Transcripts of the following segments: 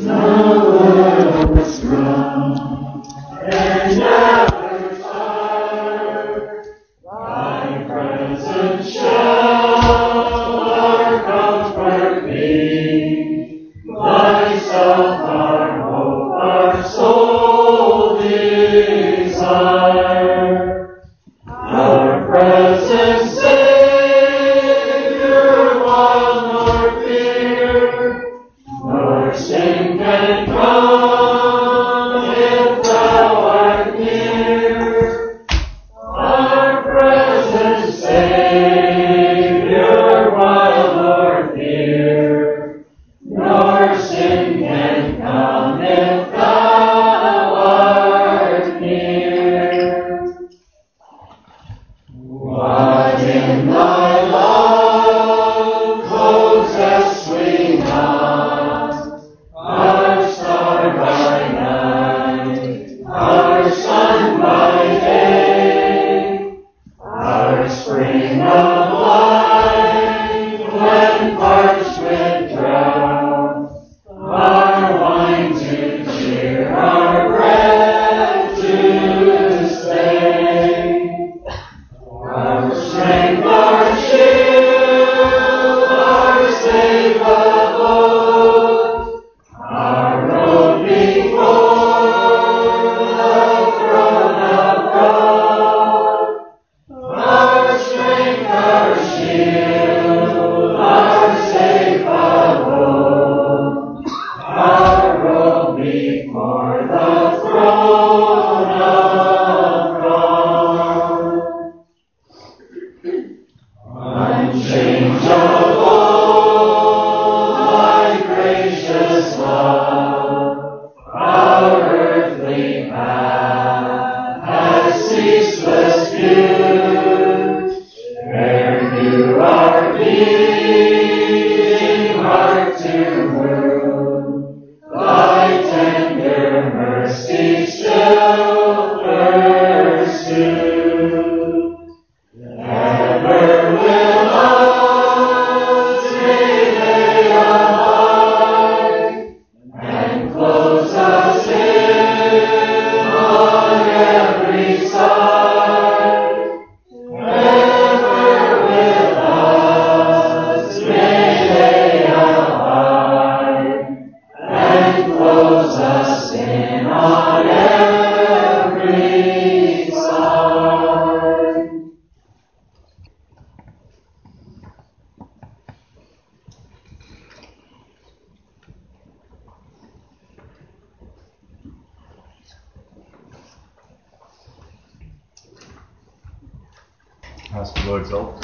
Ask the Lord's help.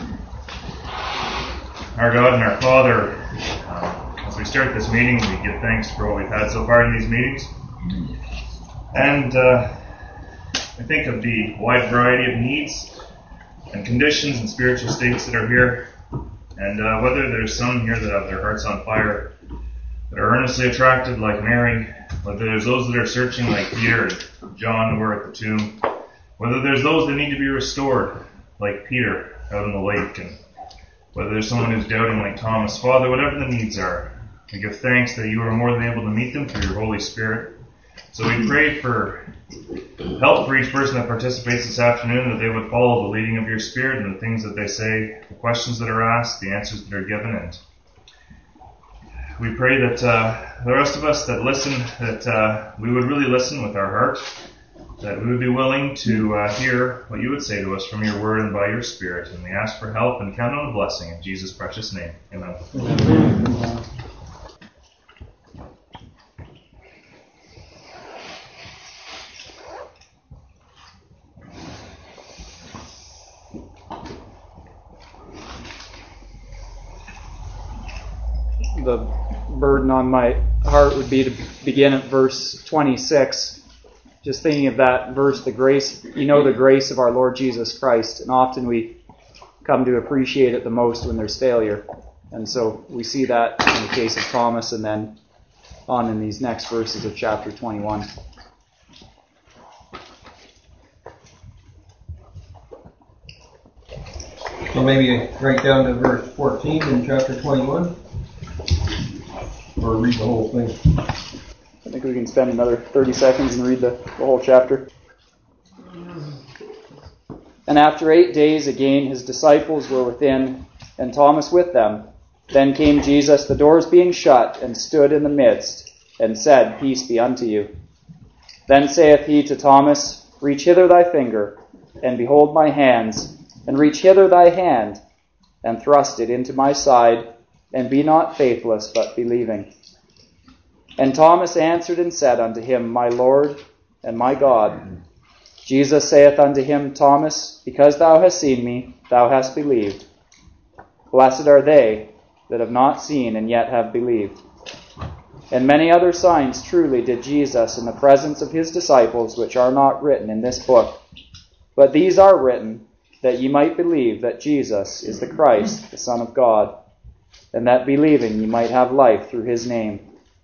Our God and our Father, as we start this meeting, we give thanks for what we've had so far in these meetings. And I think of the wide variety of needs and conditions and spiritual states that are here. And whether there's some here that have their hearts on fire, that are earnestly attracted like Mary, whether there's those that are searching like Peter and John who were at the tomb, whether there's those that need to be restored like Peter out in the lake, and whether there's someone who's doubting like Thomas. Father, whatever the needs are, we give thanks that you are more than able to meet them through your Holy Spirit. So we pray for help for each person that participates this afternoon, that they would follow the leading of your Spirit and the things that they say, the questions that are asked, the answers that are given. And we pray that the rest of us that listen, that we would really listen with our heart, that we would be willing to hear what you would say to us from your word and by your Spirit. And we ask for help and count on the blessing in Jesus' precious name. Amen. Amen. The burden on my heart would be to begin at verse 26. Just thinking of that verse, the grace, the grace of our Lord Jesus Christ. And often we come to appreciate it the most when there's failure. And so we see that in the case of Thomas and then on in these next verses of chapter 21. So maybe right down to verse 14 in chapter 21. Or read the whole thing. think we can spend another 30 seconds and read the whole chapter. And after 8 days again his disciples were within, and Thomas with them. Then came Jesus, the doors being shut, and stood in the midst, and said, Peace be unto you. Then saith he to Thomas, Reach hither thy finger, and behold my hands, and reach hither thy hand, and thrust it into my side, and be not faithless, but believing. And Thomas answered and said unto him, My Lord and my God. Jesus saith unto him, Thomas, because thou hast seen me, thou hast believed. Blessed are they that have not seen and yet have believed. And many other signs truly did Jesus in the presence of his disciples, which are not written in this book. But these are written, that ye might believe that Jesus is the Christ, the Son of God, and that believing ye might have life through his name.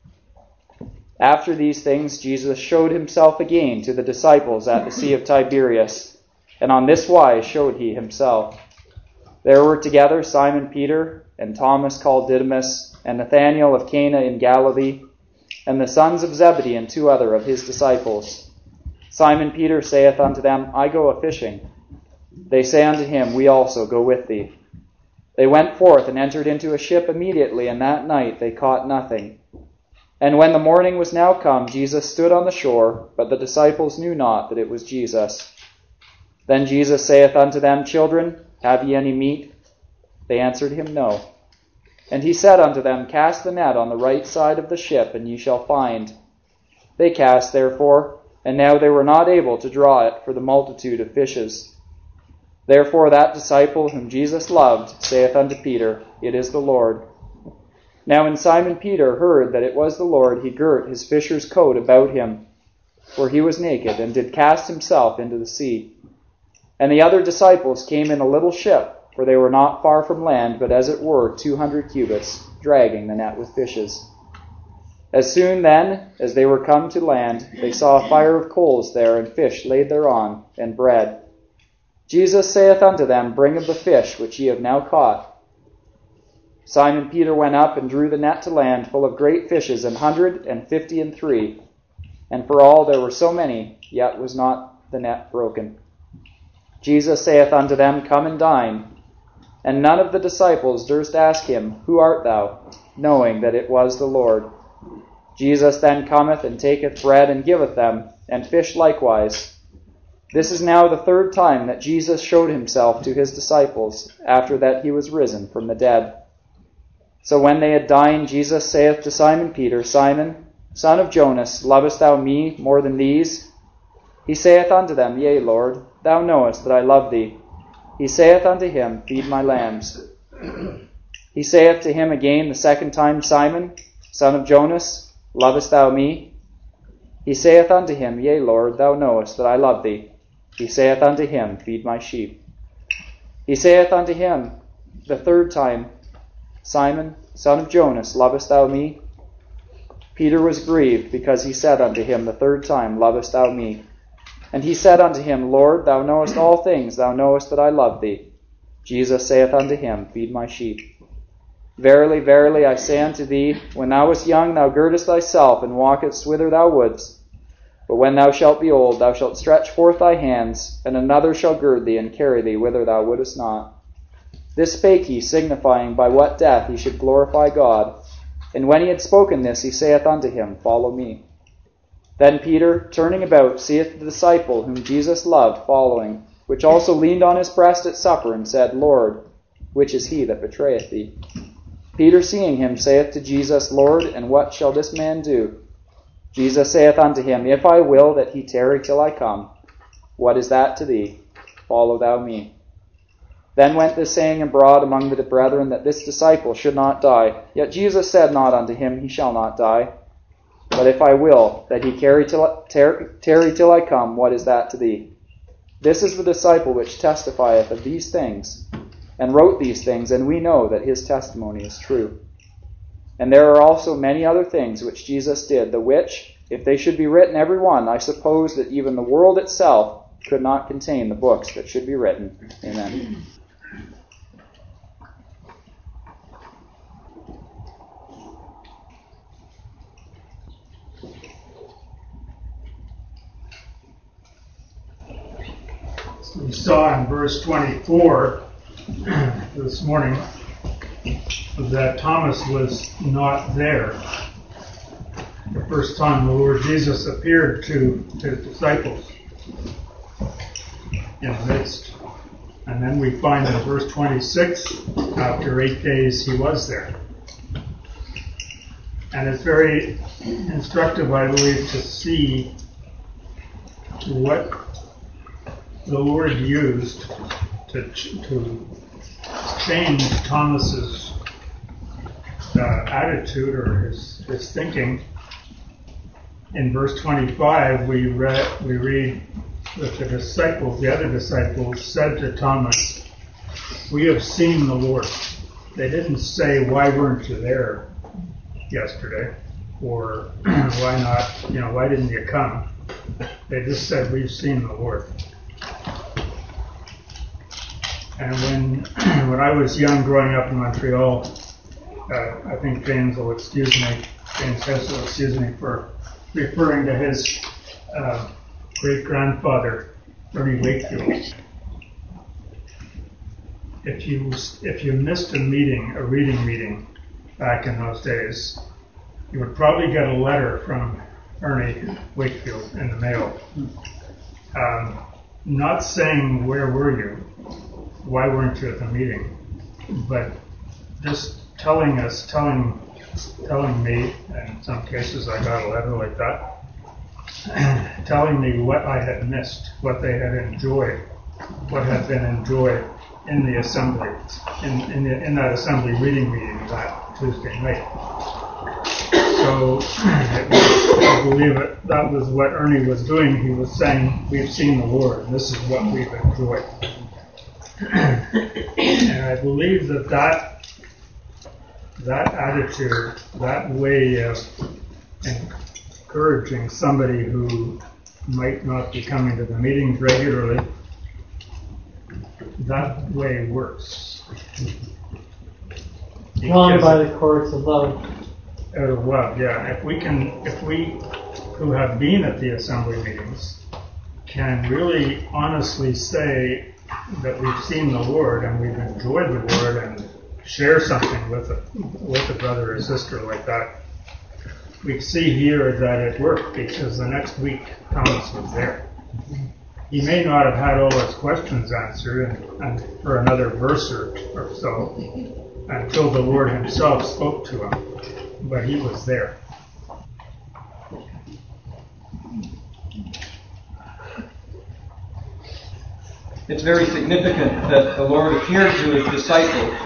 After these things Jesus showed himself again to the disciples at the Sea of Tiberias, and on this wise showed he himself. There were together Simon Peter, and Thomas called Didymus, and Nathanael of Cana in Galilee, and the sons of Zebedee, and 2 other of his disciples. Simon Peter saith unto them, I go a-fishing. They say unto him, We also go with thee. They went forth and entered into a ship immediately, and that night they caught nothing. And when the morning was now come, Jesus stood on the shore, but the disciples knew not that it was Jesus. Then Jesus saith unto them, Children, have ye any meat? They answered him, No. And he said unto them, Cast the net on the right side of the ship, and ye shall find. They cast therefore, and now they were not able to draw it for the multitude of fishes. Therefore that disciple whom Jesus loved saith unto Peter, It is the Lord. Now when Simon Peter heard that it was the Lord, he girt his fisher's coat about him, for he was naked, and did cast himself into the sea. And the other disciples came in a little ship, for they were not far from land, but as it were 200 cubits, dragging the net with fishes. As soon then as they were come to land, they saw a fire of coals there, and fish laid thereon, and bread. Jesus saith unto them, Bring of the fish which ye have now caught. Simon Peter went up and drew the net to land, full of great fishes, 153. And for all there were so many, yet was not the net broken. Jesus saith unto them, Come and dine. And none of the disciples durst ask him, Who art thou? Knowing that it was the Lord. Jesus then cometh and taketh bread and giveth them, and fish likewise. This is now the 3rd time that Jesus showed himself to his disciples, after that he was risen from the dead. So when they had dined, Jesus saith to Simon Peter, Simon, son of Jonas, lovest thou me more than these? He saith unto them, Yea, Lord, thou knowest that I love thee. He saith unto him, Feed my lambs. He saith to him again the 2nd time, Simon, son of Jonas, lovest thou me? He saith unto him, Yea, Lord, thou knowest that I love thee. He saith unto him, Feed my sheep. He saith unto him the 3rd time, Simon, son of Jonas, lovest thou me? Peter was grieved, because he said unto him the 3rd time, Lovest thou me? And he said unto him, Lord, thou knowest all things, thou knowest that I love thee. Jesus saith unto him, Feed my sheep. Verily, verily, I say unto thee, when thou wast young, thou girdest thyself, and walkedst whither thou wouldst. But when thou shalt be old, thou shalt stretch forth thy hands, and another shall gird thee, and carry thee whither thou wouldest not. This spake he, signifying by what death he should glorify God. And when he had spoken this, he saith unto him, Follow me. Then Peter, turning about, seeth the disciple whom Jesus loved following, which also leaned on his breast at supper, and said, Lord, which is he that betrayeth thee? Peter, seeing him, saith to Jesus, Lord, and what shall this man do? Jesus saith unto him, If I will that he tarry till I come, what is that to thee? Follow thou me. Then went this saying abroad among the brethren, that this disciple should not die. Yet Jesus said not unto him, He shall not die. But if I will that he tarry till I come, what is that to thee? This is the disciple which testifieth of these things, and wrote these things, and we know that his testimony is true. And there are also many other things which Jesus did, the which, if they should be written every one, I suppose that even the world itself could not contain the books that should be written. Amen. we saw in verse 24 this morning that Thomas was not there the first time the Lord Jesus appeared to his disciples in the midst. And then we find in verse 26, after 8 days, he was there. And it's very instructive, I believe, to see what the Lord used to change Thomas's attitude or his thinking. In verse 25, we read that the other disciples said to Thomas, "We have seen the Lord." They didn't say, "Why weren't you there yesterday?" Or "Why not? Why didn't you come?" They just said, "We've seen the Lord." And when I was young, growing up in Montreal, I think James Hess will excuse me for referring to his great-grandfather, Ernie Wakefield. If you missed a reading meeting back in those days, you would probably get a letter from Ernie Wakefield in the mail. Not saying, "Where were you? Why weren't you at the meeting?" But just telling me, and in some cases I got a letter like that, telling me what I had missed, what they had enjoyed, what had been enjoyed in the assembly, in that assembly reading meeting that Tuesday night. So I believe that was what Ernie was doing. He was saying, "We've seen the Lord, and this is what we've enjoyed." And I believe that attitude, that way of encouraging somebody who might not be coming to the meetings regularly, that way works. Drawn by the cords of love. Out of love, yeah. If we who have been at the assembly meetings can really honestly say that we've seen the Lord and we've enjoyed the Lord and share something with a brother or sister like that, we see here that it worked, because the next week Thomas was there. He may not have had all his questions answered and for another verse or so until the Lord himself spoke to him, but he was there. It's very significant that the Lord appeared to his disciples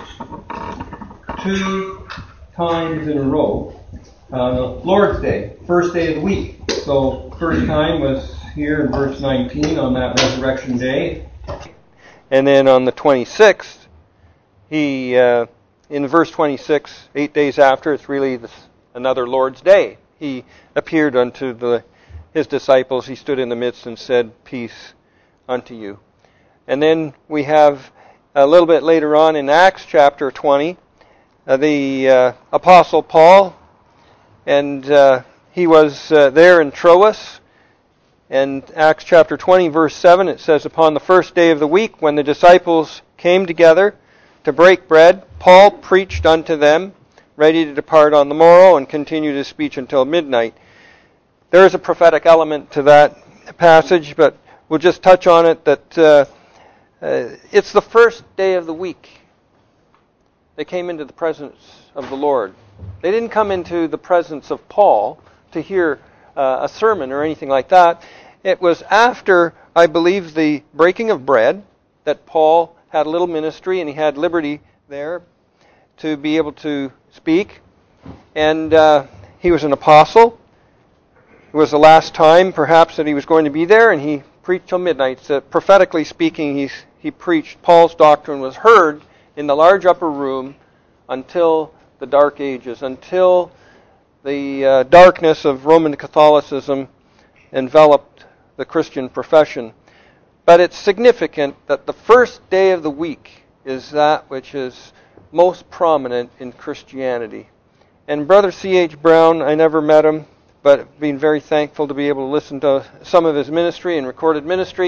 2 times in a row on the Lord's Day, first day of the week. So first time was here in verse 19 on that resurrection day. And then on the 26th, he, in verse 26, 8 days after, it's really another Lord's Day. He appeared unto his disciples. He stood in the midst and said, "Peace unto you." And then we have a little bit later on in Acts chapter 20, the Apostle Paul, and he was there in Troas. And Acts chapter 20, verse 7, it says, "Upon the first day of the week, when the disciples came together to break bread, Paul preached unto them, ready to depart on the morrow, and continued his speech until midnight." There is a prophetic element to that passage, but we'll just touch on it that it's the first day of the week. They came into the presence of the Lord. They didn't come into the presence of Paul to hear a sermon or anything like that. It was after, I believe, the breaking of bread that Paul had a little ministry and he had liberty there to be able to speak. And he was an apostle. It was the last time, perhaps, that he was going to be there, and he preached till midnight. So prophetically speaking, he preached. Paul's doctrine was heard in the large upper room until the Dark Ages, until the darkness of Roman Catholicism enveloped the Christian profession. But it's significant that the first day of the week is that which is most prominent in Christianity. And Brother C.H. Brown, I never met him, but been very thankful to be able to listen to some of his ministry and recorded ministry.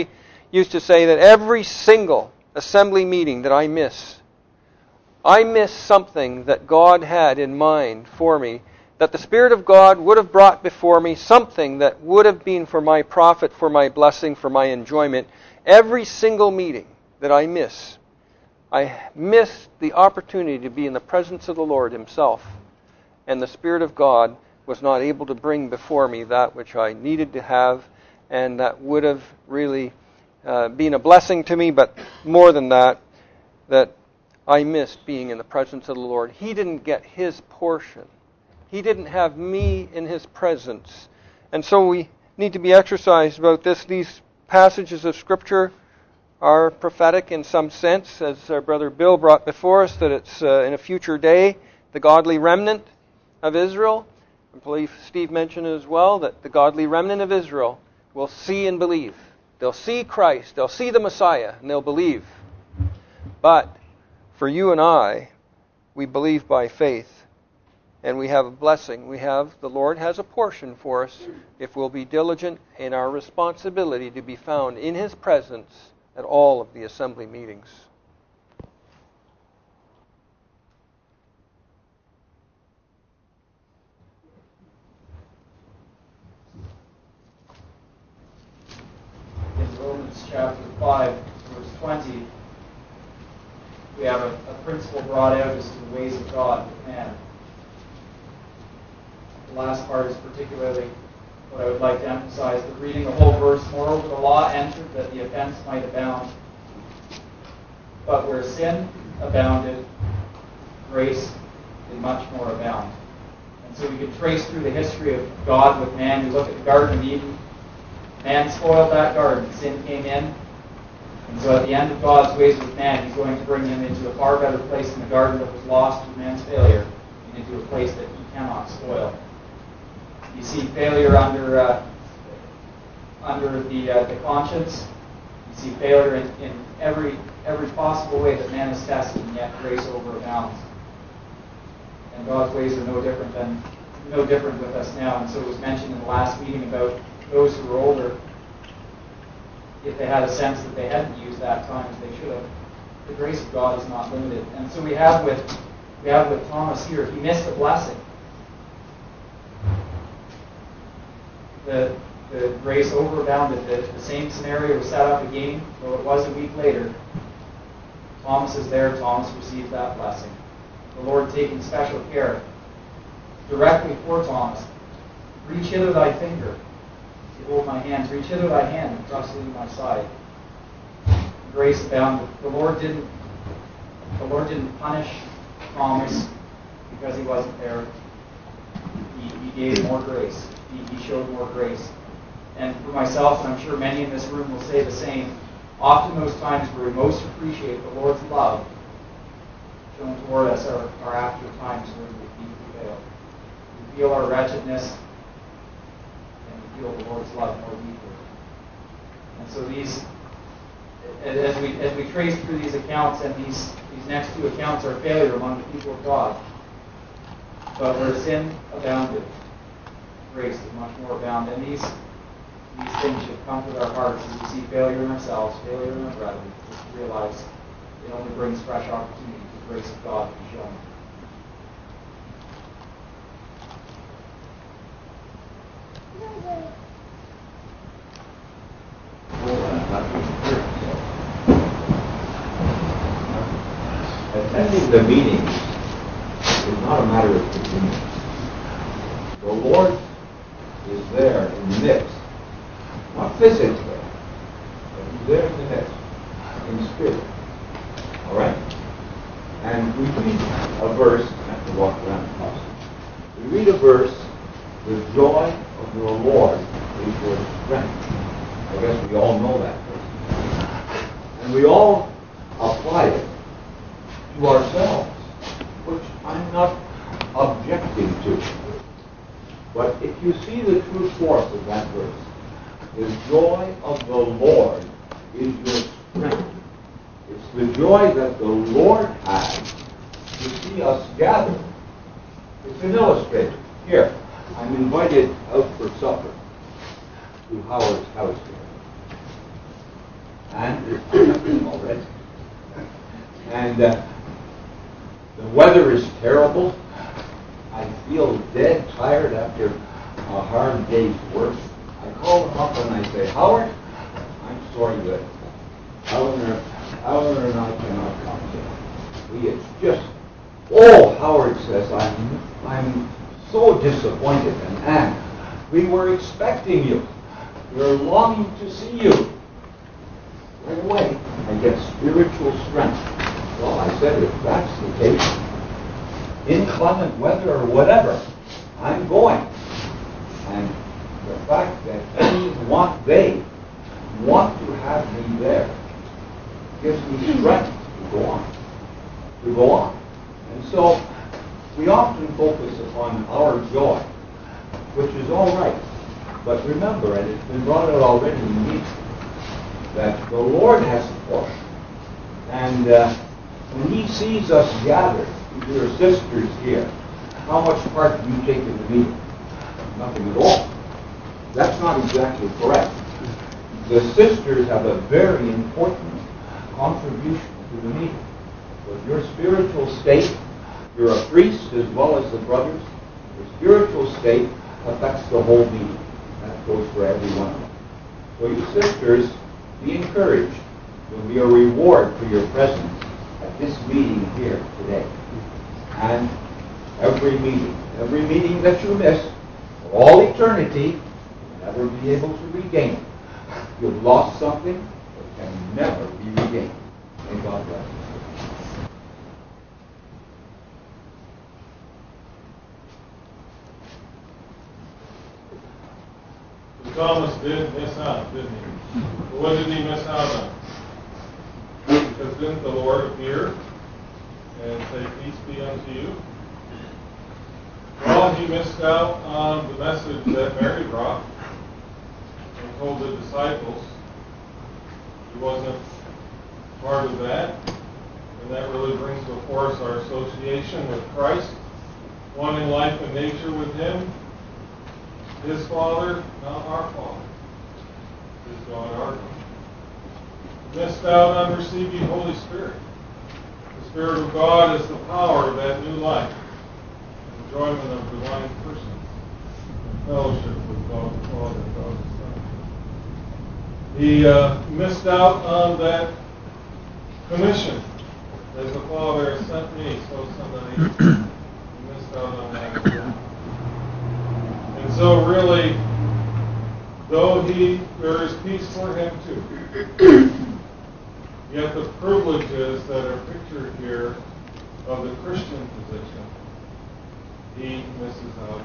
used to say that every single assembly meeting that I miss something that God had in mind for me, that the Spirit of God would have brought before me, something that would have been for my profit, for my blessing, for my enjoyment. Every single meeting that I miss the opportunity to be in the presence of the Lord Himself, and the Spirit of God was not able to bring before me that which I needed to have, and that would have really been a blessing to me, but more than that, that I missed being in the presence of the Lord. He didn't get His portion. He didn't have me in His presence. And so we need to be exercised about this. These passages of Scripture are prophetic in some sense, as our brother Bill brought before us, that it's in a future day, the godly remnant of Israel. I believe Steve mentioned as well that the godly remnant of Israel will see and believe. They'll see Christ, they'll see the Messiah, and they'll believe. But for you and I, we believe by faith, and we have a blessing. The Lord has a portion for us if we'll be diligent in our responsibility to be found in His presence at all of the assembly meetings. In Romans chapter 5, verse 20, we have a principle brought out as to the ways of God with man. The last part is particularly what I would like to emphasize, that reading the whole verse, moreover the law entered that the offense might abound. But where sin abounded, grace did much more abound. And so we can trace through the history of God with man. We look at the Garden of Eden. Man spoiled that garden. Sin came in. And so at the end of God's ways with man, He's going to bring him into a far better place in the garden that was lost through man's failure, and into a place that He cannot spoil. You see failure under the conscience. You see failure in every possible way that man is tested, and yet grace overabounds. And God's ways are no different with us now. And so it was mentioned in the last meeting about those who were older, if they had a sense that they hadn't used that time as they should have. The grace of God is not limited. And so we have with Thomas here, he missed a blessing. The grace overabounded. The same scenario was set up again, though it was a week later. Thomas is there. Thomas received that blessing. The Lord taking special care directly for Thomas. Reach hither thy finger. Hold my hands. Reach hither thy hand and thrust it into my side. Grace abounded. The Lord didn't punish Thomas because he wasn't there. He gave more grace. He showed more grace. And for myself, and I'm sure many in this room will say the same, often those times where we most appreciate the Lord's love shown toward us are after times when we fail. We feel our wretchedness, and we feel the Lord's love more deeply. And so as we trace through these accounts, and these next two accounts are failure among the people of God. But where sin abounded, grace did much more abound. And these things should comfort our hearts as we see failure in ourselves, failure in our brethren, just to realize it only brings fresh opportunity for the grace of God to be shown. Attending the meetings is not a matter of convenience. The Lord is there in the midst, not physically, but He's there in the midst, in spirit. All right? And we read a verse, I have to walk around the house. We read a verse, the joy of your Lord is your strength. I guess we all know that verse. And we all apply it to ourselves, which I'm not objecting to. But if you see the true force of that verse, the joy of the Lord is your strength. It's the joy that the Lord has to see us gather. It's an illustration. Here, I'm invited out for supper to Howard's house here. and it's happening already. And the weather is terrible. I feel dead tired after a hard day's work. I call him up and I say, Howard, I'm sorry that Eleanor and I cannot come today. It's just, Howard says, I'm so disappointed. And Anne, we were expecting you. We're longing to see you. Right away, I get spiritual strength. Well, I said, if that's the case, inclement weather or whatever, I'm going. And the fact that they want to have me there gives me strength to go on. And so we often focus upon our joy, which is all right. But remember, and it's been brought out already in the meeting, that the Lord has a portion. And when He sees us gathered, your sisters here, how much part do you take in the meeting? Nothing at all. That's not exactly correct. The sisters have a very important contribution to the meeting. With your spiritual state, you're a priest as well as the brothers. Your spiritual state affects the whole meeting. That goes for every one of them. So you sisters, be encouraged. There'll be a reward for your presence at this meeting here today. And every meeting that you miss, for all eternity, you'll never be able to regain it. You've lost something that can never be regained. May God bless you. Thomas did miss out, didn't he? What did he miss out on? Because didn't the Lord appear and say, peace be unto you? Well, he missed out on the message that Mary brought and told the disciples. He wasn't part of that. And that really brings before us our association with Christ, wanting life and nature with Him. His Father, not our Father. His God, our God. Missed out on receiving Holy Spirit. The Spirit of God is the power of that new life. Enjoyment of divine persons. And fellowship with God the Father and God the Son. He missed out on that commission. As the Father has sent me, so send I you. He missed out on that as well. And so really, though there is peace for him too, yet the privileges that are pictured here of the Christian position, he misses out.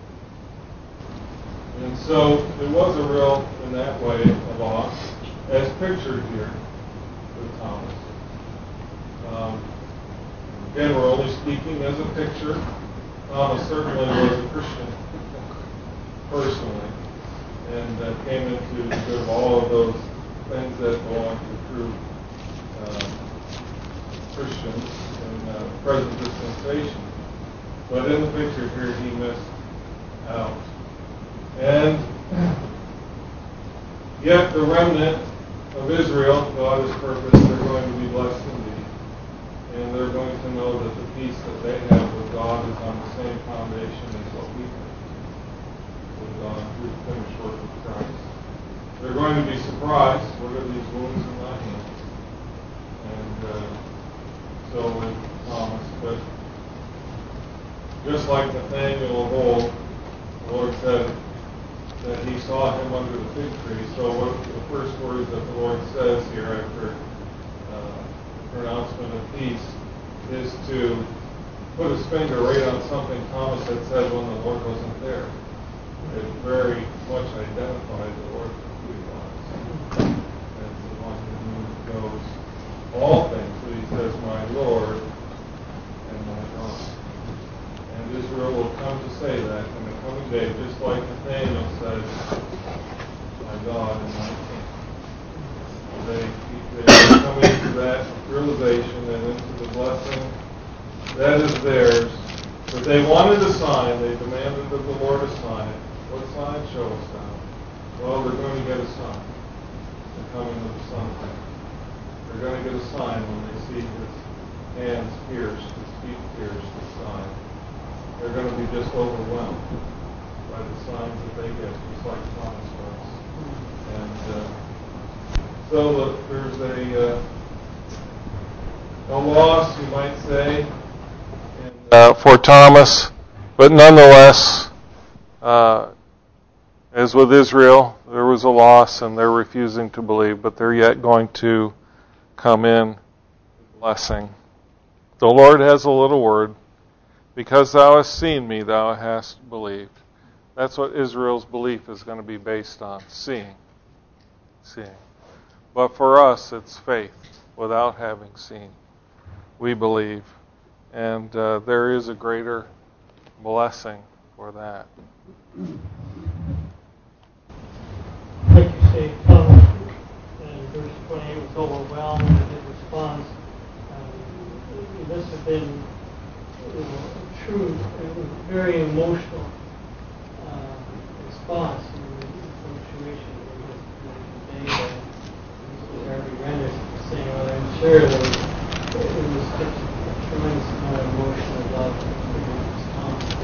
And so it was a real, in that way, a loss, as pictured here with Thomas. Again, we're only speaking as a picture. Thomas certainly was a Christian personally, and came into sort of all of those things that belong to true Christians in present dispensation. But in the picture here, he missed out. And yet the remnant of Israel, God has purposed, they're going to be blessed indeed. And they're going to know that the peace that they have with God is on the same foundation as what we have with God through the finished work of Christ. They're going to be surprised. What are these wounds in my hands? And so with Thomas. But just like Nathanael of old, the Lord said that he saw him under the fig tree. So what the first words that the Lord says here after pronouncement of peace is to put his finger right on something Thomas had said when the Lord wasn't there. It very much identified the Lord for who he was. As the one who knows all things, but he says, my Lord and my God. And Israel will come to say that in the coming day, just like Nathanael said, my God and my King. They come into that realization and into the blessing that is theirs. But they wanted a sign. They demanded of the Lord a sign. What sign? Show us now. Well, they're going to get a sign. the coming of the Son of Man. They're going to get a sign when they see his hands pierced, his feet pierced, the sign. They're going to be just overwhelmed by the signs that they get, just like Thomas was. And so there's a loss, you might say, for Thomas, but nonetheless, as with Israel, there was a loss and they're refusing to believe, but they're yet going to come in blessing. The Lord has a little word. Because thou hast seen me, thou hast believed. That's what Israel's belief is going to be based on, seeing. But for us, it's faith without having seen. We believe. And there is a greater blessing for that. Like you say, Thomas in verse 28 was overwhelmed with his response. This has been true, it was a very emotional response in the punctuation of the day. Harvey Renner saying, well, I'm sure that it was such a tremendous amount of emotional love for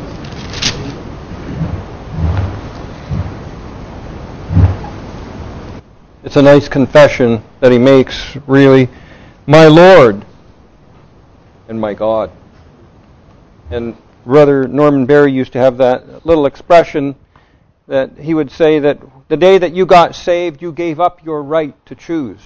his response. It's a nice confession that he makes, really, my Lord and my God. And Brother Norman Berry used to have that little expression that he would say that the day that you got saved, you gave up your right to choose.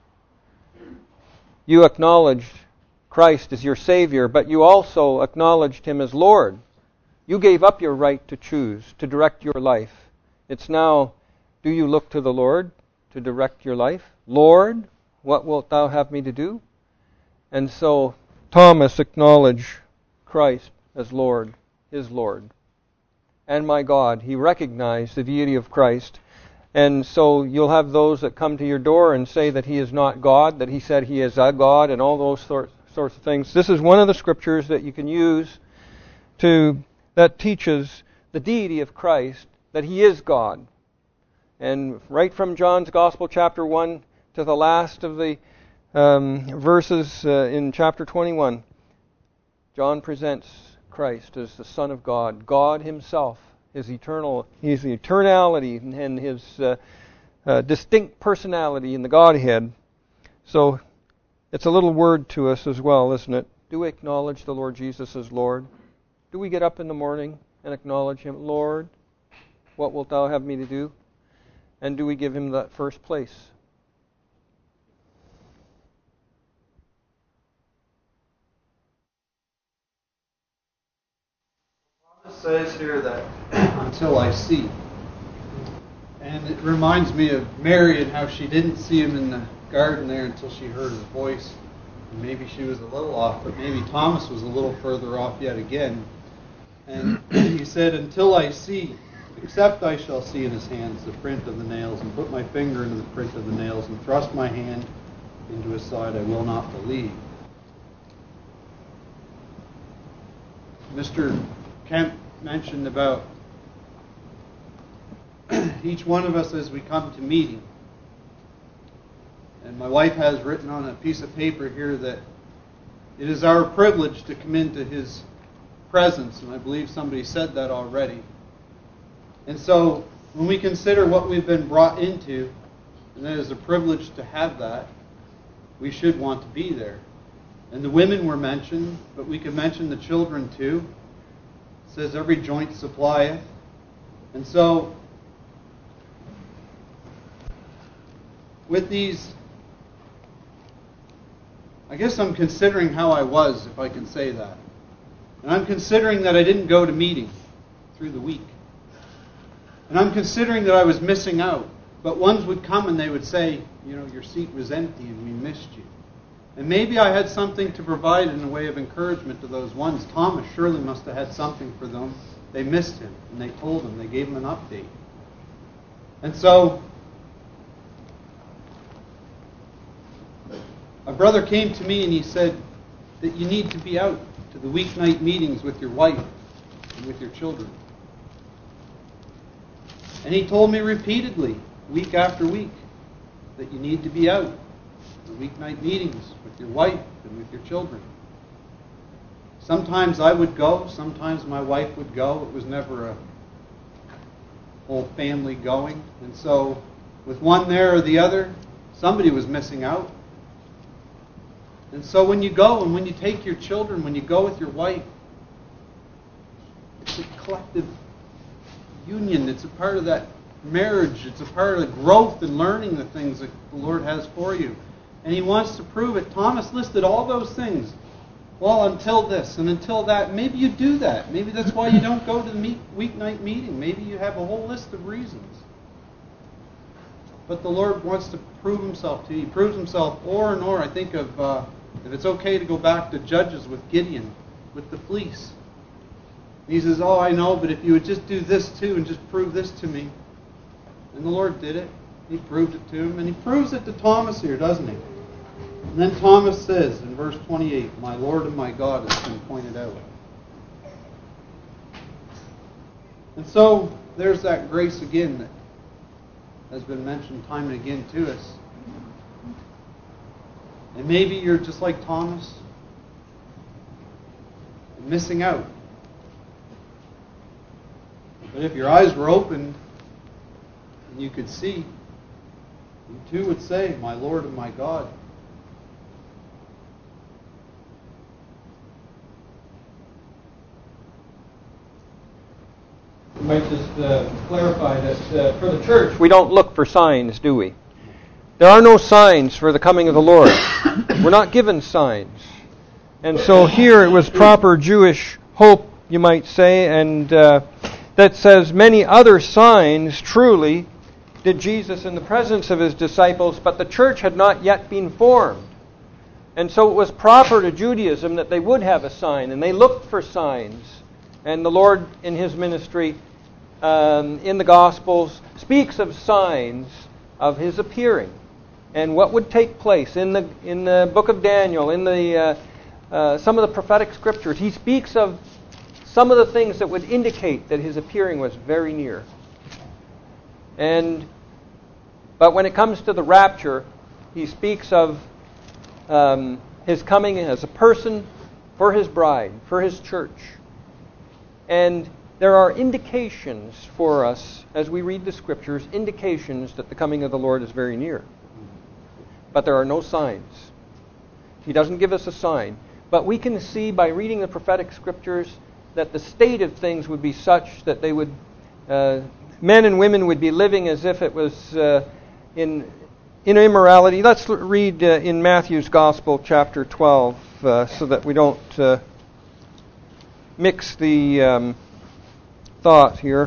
You acknowledged Christ as your Savior, but you also acknowledged Him as Lord. You gave up your right to choose, to direct your life. It's now, do you look to the Lord to direct your life? Lord, what wilt thou have me to do? And so Thomas acknowledged Christ as Lord, his Lord. And my God, he recognized the deity of Christ. And so you'll have those that come to your door and say that he is not God, that he said he is a God, and all those sorts of things. This is one of the scriptures that you can use that teaches the deity of Christ, that he is God. And right from John's Gospel, chapter 1, to the last of the verses in chapter 21, John presents Christ as the Son of God, God himself, his eternality and his distinct personality in the Godhead. So it's a little word to us as well, isn't it? Do we acknowledge the Lord Jesus as Lord? Do we get up in the morning and acknowledge Him, Lord, what wilt thou have me to do? And do we give Him that first place? It says here that until I see. And it reminds me of Mary and how she didn't see him in the garden there until she heard his voice. And maybe she was a little off, but maybe Thomas was a little further off yet again. And he said, until I see, except I shall see in his hands the print of the nails, and put my finger into the print of the nails, and thrust my hand into his side, I will not believe. Mr. Kemp mentioned about each one of us as we come to meeting. And my wife has written on a piece of paper here that it is our privilege to come into His presence, and I believe somebody said that already. And so when we consider what we've been brought into, and that is a privilege to have that, we should want to be there. And the women were mentioned, but we could mention the children too. It says every joint supplieth. And so with these, I guess I'm considering how I was, if I can say that. And I'm considering that I didn't go to meeting through the week. And I'm considering that I was missing out. But ones would come and they would say, you know, your seat was empty and we missed you. And maybe I had something to provide in the way of encouragement to those ones. Thomas surely must have had something for them. They missed him and they told him. They gave him an update. And so a brother came to me and he said that you need to be out to the weeknight meetings with your wife and with your children. And he told me repeatedly, week after week, that you need to be out in weeknight meetings with your wife and with your children. Sometimes I would go, sometimes my wife would go. It was never a whole family going. And so with one there or the other, somebody was missing out. And so when you go and when you take your children, when you go with your wife, it's a collective union. It's a part of that marriage. It's a part of the growth and learning the things that the Lord has for you. And He wants to prove it. Thomas listed all those things. Well, until this and until that. Maybe you do that. Maybe that's why you don't go to the weeknight meeting. Maybe you have a whole list of reasons. But the Lord wants to prove Himself to you. He proves Himself o'er and o'er. I think of, if it's okay to go back to Judges with Gideon, with the fleece. He says, oh, I know, but if you would just do this too and just prove this to me. And the Lord did it. He proved it to him. And He proves it to Thomas here, doesn't He? And then Thomas says in verse 28, my Lord and my God has been pointed out. And so there's that grace again that has been mentioned time and again to us. And maybe you're just like Thomas, missing out. But if your eyes were opened and you could see, you too would say, my Lord and my God. I might just clarify that for the church, We don't look for signs, do we? There are no signs for the coming of the Lord. We're not given signs. And so here it was proper Jewish hope, you might say, and that says many other signs truly did Jesus in the presence of His disciples, but the church had not yet been formed. And so it was proper to Judaism that they would have a sign, and they looked for signs. And the Lord in His ministry, in the Gospels, speaks of signs of His appearing and what would take place in the book of Daniel, in the some of the prophetic scriptures. He speaks of some of the things that would indicate that His appearing was very near. But when it comes to the rapture, He speaks of His coming as a person for His bride, for His church. And there are indications for us, as we read the Scriptures, indications that the coming of the Lord is very near. But there are no signs. He doesn't give us a sign. But we can see by reading the prophetic Scriptures that the state of things would be such that they would, men and women would be living as if it was in immorality. Let's read in Matthew's Gospel, chapter 12, so that we don't mix the thought here.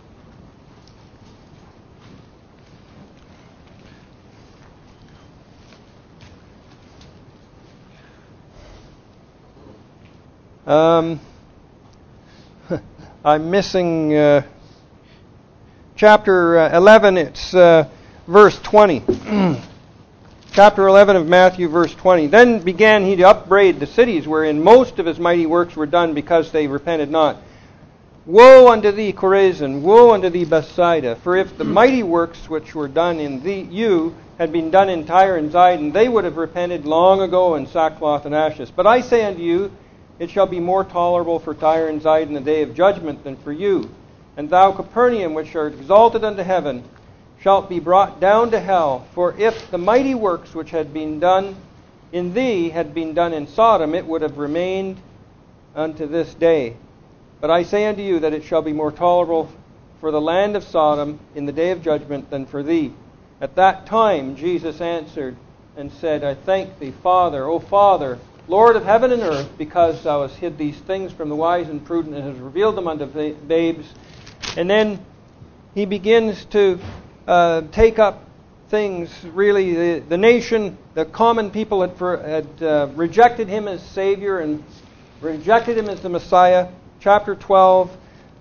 I'm missing chapter 11, it's verse 20. Chapter 11 of Matthew, verse 20. Then began He to upbraid the cities wherein most of His mighty works were done, because they repented not. Woe unto thee, Chorazin! Woe unto thee, Bethsaida! For if the mighty works which were done in you had been done in Tyre and Zidon, they would have repented long ago in sackcloth and ashes. But I say unto you, it shall be more tolerable for Tyre and Zidon in the day of judgment than for you. And thou, Capernaum, which art exalted unto heaven, shalt be brought down to hell. For if the mighty works which had been done in thee had been done in Sodom, it would have remained unto this day. But I say unto you that it shall be more tolerable for the land of Sodom in the day of judgment than for thee. At that time Jesus answered and said, I thank thee, Father, O Father, Lord of heaven and earth, because thou hast hid these things from the wise and prudent, and hast revealed them unto babes. And then He begins to take up things, really, the nation, the common people had rejected Him as Savior and rejected Him as the Messiah. Chapter 12,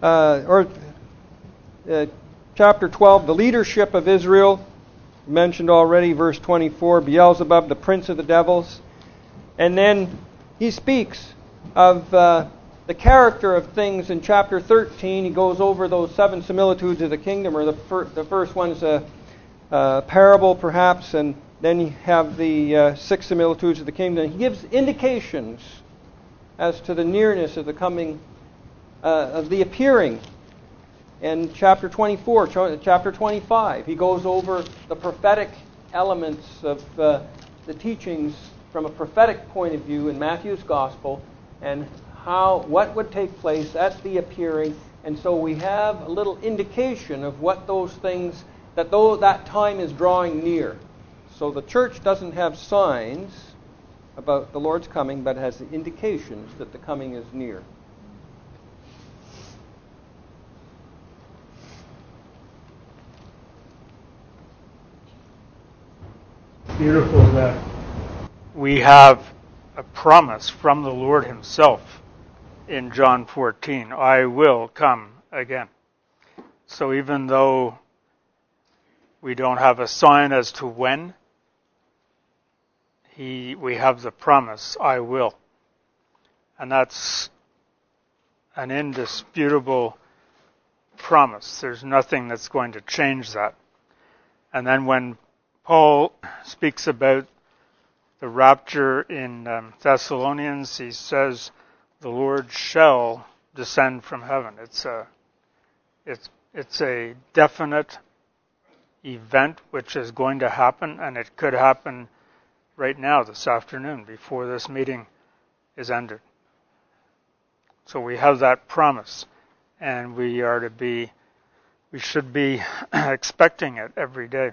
chapter 12, the leadership of Israel, mentioned already, verse 24, Beelzebub, the prince of the devils. And then He speaks of the character of things in chapter 13. He goes over those 7 similitudes of the kingdom, or the first one's parable, perhaps, and then you have the 6 similitudes of the kingdom. He gives indications as to the nearness of the coming, of the appearing. In chapter 24, chapter 25, he goes over the prophetic elements of the teachings from a prophetic point of view in Matthew's Gospel, and what would take place at the appearing. And so we have a little indication of what those things, that though that time is drawing near. So the church doesn't have signs about the Lord's coming, but has the indications that the coming is near. Beautiful that we have a promise from the Lord himself in John 14, I will come again. So even though we don't have a sign as to when, we have the promise, I will. And that's an indisputable promise. There's nothing that's going to change that. And then when Paul speaks about the rapture in Thessalonians, he says, the Lord shall descend from heaven. It's a definite event which is going to happen, and it could happen right now, this afternoon, before this meeting is ended. So we have that promise, and we should be expecting it every day.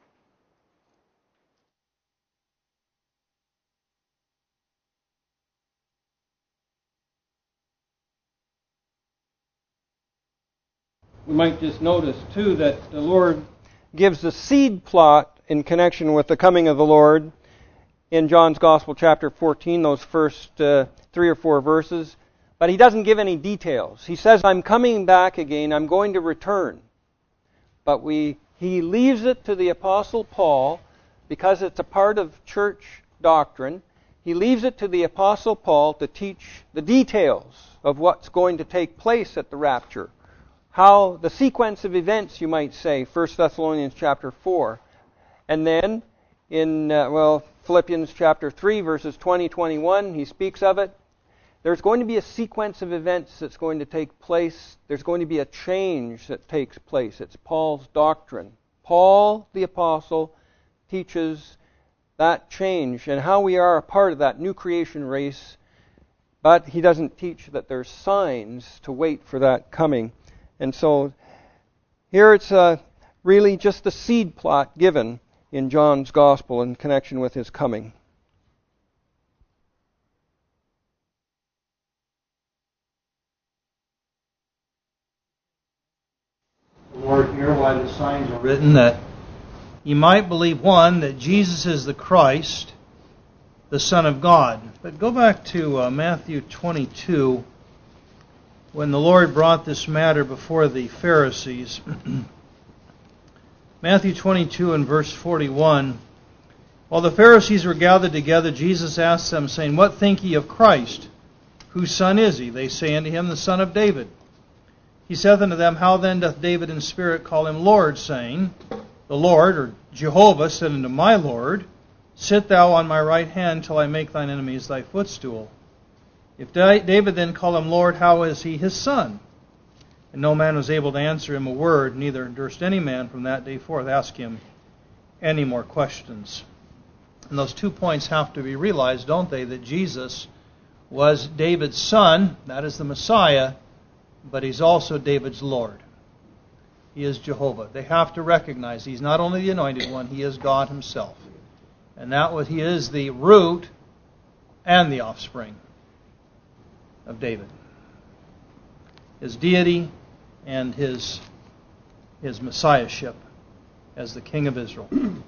We might just notice, too, that the Lord gives the seed plot in connection with the coming of the Lord in John's Gospel, chapter 14, those first 3 or 4 verses. But he doesn't give any details. He says, I'm coming back again, I'm going to return. But he leaves it to the Apostle Paul, because it's a part of church doctrine. He leaves it to the Apostle Paul to teach the details of what's going to take place at the rapture. How the sequence of events, you might say, 1 Thessalonians chapter 4. And then in, Philippians chapter 3, verses 20-21, he speaks of it. There's going to be a sequence of events that's going to take place. There's going to be a change that takes place. It's Paul's doctrine. Paul, the apostle, teaches that change and how we are a part of that new creation race. But he doesn't teach that there's signs to wait for that coming. And so here it's really just the seed plot given in John's Gospel in connection with his coming. Lord, here why the signs are written, that you might believe, one, that Jesus is the Christ, the Son of God. But go back to Matthew 22, when the Lord brought this matter before the Pharisees. Matthew 22 and verse 41. While the Pharisees were gathered together, Jesus asked them, saying, What think ye of Christ? Whose son is he? They say unto him, The son of David. He saith unto them, How then doth David in spirit call him Lord, saying, The Lord, or Jehovah, said unto my Lord, Sit thou on my right hand till I make thine enemies thy footstool. If David then call him Lord, how is he his son? And no man was able to answer him a word, neither durst any man from that day forth ask him any more questions. And those 2 points have to be realized, don't they? That Jesus was David's son, that is the Messiah, but he's also David's Lord. He is Jehovah. They have to recognize he's not only the anointed one, he is God himself. And he is the root and the offspring of David. His deity and his messiahship as the King of Israel.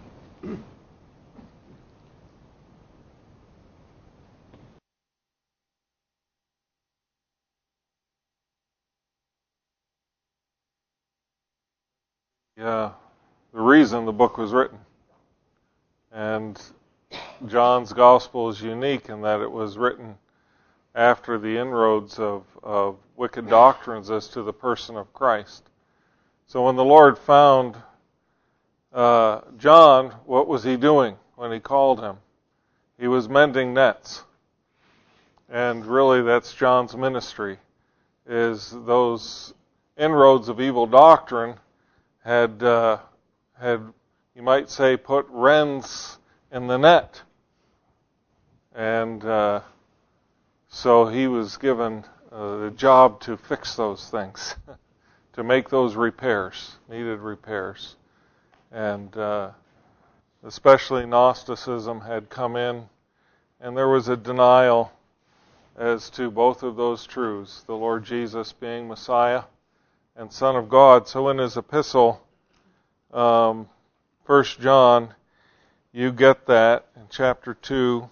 Yeah, the reason the book was written. And John's Gospel is unique in that it was written after the inroads of wicked doctrines as to the person of Christ. So when the Lord found John, what was he doing when he called him? He was mending nets. And really that's John's ministry, is those inroads of evil doctrine had you might say, put wrens in the net. And so he was given the job to fix those things, to make those repairs, needed repairs. And especially Gnosticism had come in, and there was a denial as to both of those truths, the Lord Jesus being Messiah and Son of God. So in his epistle, 1 John, you get that in chapter 2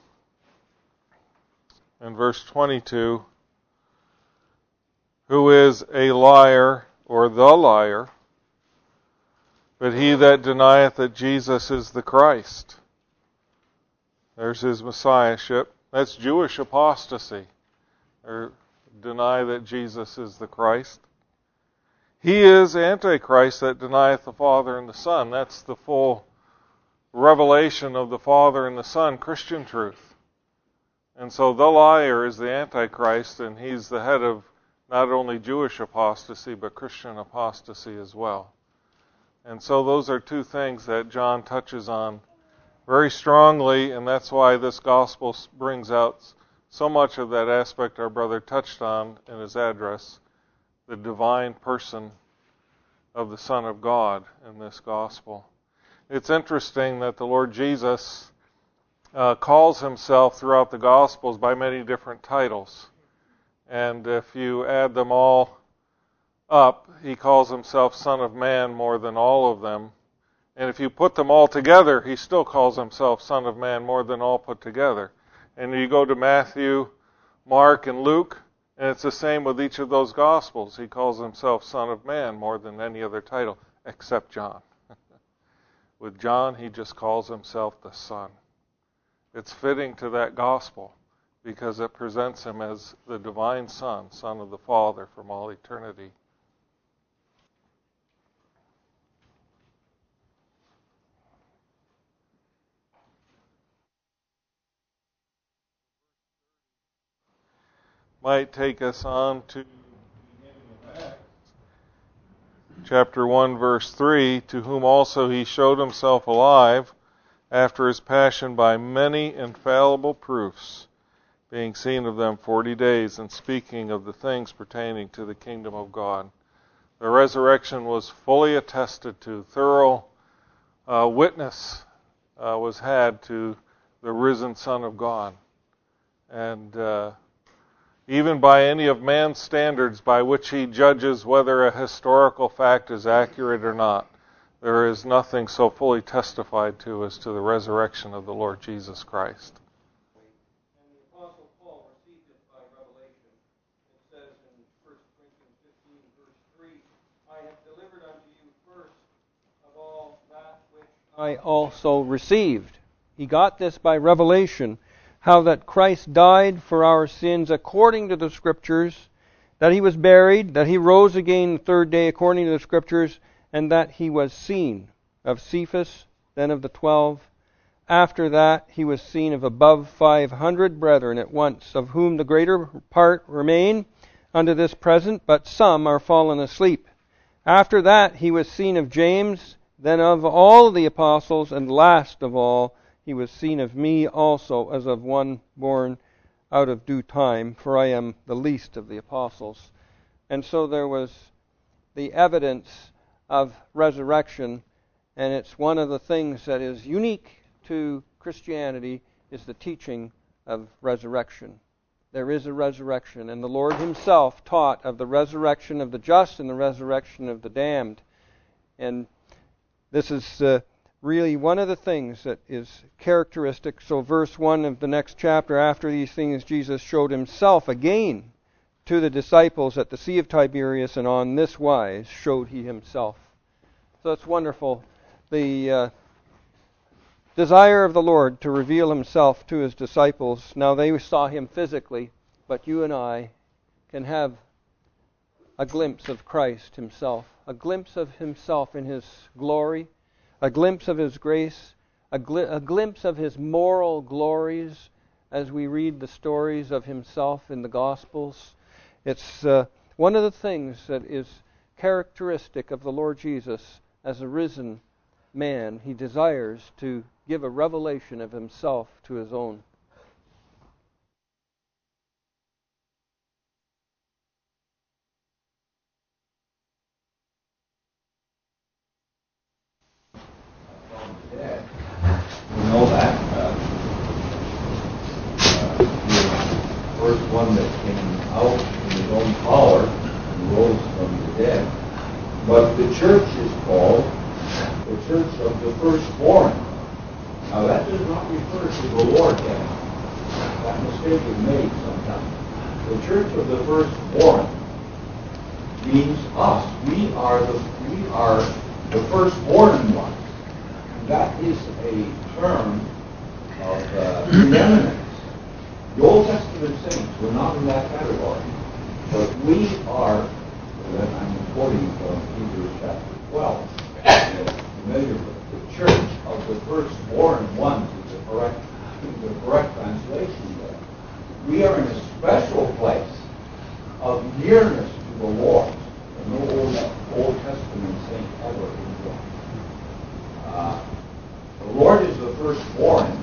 and verse 22, who is a liar, or the liar, but he that denieth that Jesus is the Christ. There's his messiahship. That's Jewish apostasy, or deny that Jesus is the Christ. He is Antichrist that denieth the Father and the Son. That's the full revelation of the Father and the Son, Christian truth. And so the liar is the Antichrist, and he's the head of not only Jewish apostasy, but Christian apostasy as well. And so those are two things that John touches on very strongly, and that's why this gospel brings out so much of that aspect our brother touched on in his address, the divine person of the Son of God in this gospel. It's interesting that the Lord Jesus calls himself throughout the Gospels by many different titles. And if you add them all up, he calls himself Son of Man more than all of them. And if you put them all together, he still calls himself Son of Man more than all put together. And you go to Matthew, Mark, and Luke, and it's the same with each of those Gospels. He calls himself Son of Man more than any other title, except John. With John, he just calls himself the Son. It's fitting to that Gospel because it presents him as the divine Son, Son of the Father from all eternity. Might take us on to the beginning of Acts. Chapter 1, verse 3, to whom also he showed himself alive after his passion by many infallible proofs, being seen of them 40 days, and speaking of the things pertaining to the kingdom of God. The resurrection was fully attested to. Thorough witness was had to the risen Son of God. And even by any of man's standards by which he judges whether a historical fact is accurate or not, there is nothing so fully testified to as to the resurrection of the Lord Jesus Christ. And the Apostle Paul received it by revelation. It says in 1 Corinthians 15, verse 3, I have delivered unto you first of all that which I also received. He got this by revelation, how that Christ died for our sins according to the Scriptures, that he was buried, that he rose again the third day according to the Scriptures, and that he was seen of Cephas, then of the 12. After that he was seen of above 500 brethren at once, of whom the greater part remain unto this present, but some are fallen asleep. After that he was seen of James, then of all the apostles, and last of all he was seen of me also, as of one born out of due time, for I am the least of the apostles. And so there was the evidence of resurrection, and it's one of the things that is unique to Christianity, is the teaching of resurrection. There is a resurrection, and the Lord himself taught of the resurrection of the just and the resurrection of the damned. And this is really one of the things that is characteristic. So verse 1 of the next chapter, after these things Jesus showed himself again to the disciples at the Sea of Tiberias, and on this wise showed he himself. So it's wonderful. The desire of the Lord to reveal himself to his disciples. Now they saw him physically, but you and I can have a glimpse of Christ himself, a glimpse of himself in his glory, a glimpse of His grace, a glimpse of His moral glories as we read the stories of Himself in the Gospels. It's one of the things that is characteristic of the Lord Jesus as a risen man. He desires to give a revelation of Himself to His own. Dead. We know that. The first one that came out in his own power and rose from the dead. But the church is called the church of the firstborn. Now that does not refer to the Lord yet. That mistake is made sometimes. The church of the firstborn means us. We are the firstborn ones. That is a term of preeminence. The Old Testament saints were not in that category, but we are, I'm quoting from Hebrews chapter 12, familiar with the church of the firstborn ones is the correct translation there. We are in a special place of nearness to the Lord. No Old Testament saint ever enjoyed. The Lord is the firstborn.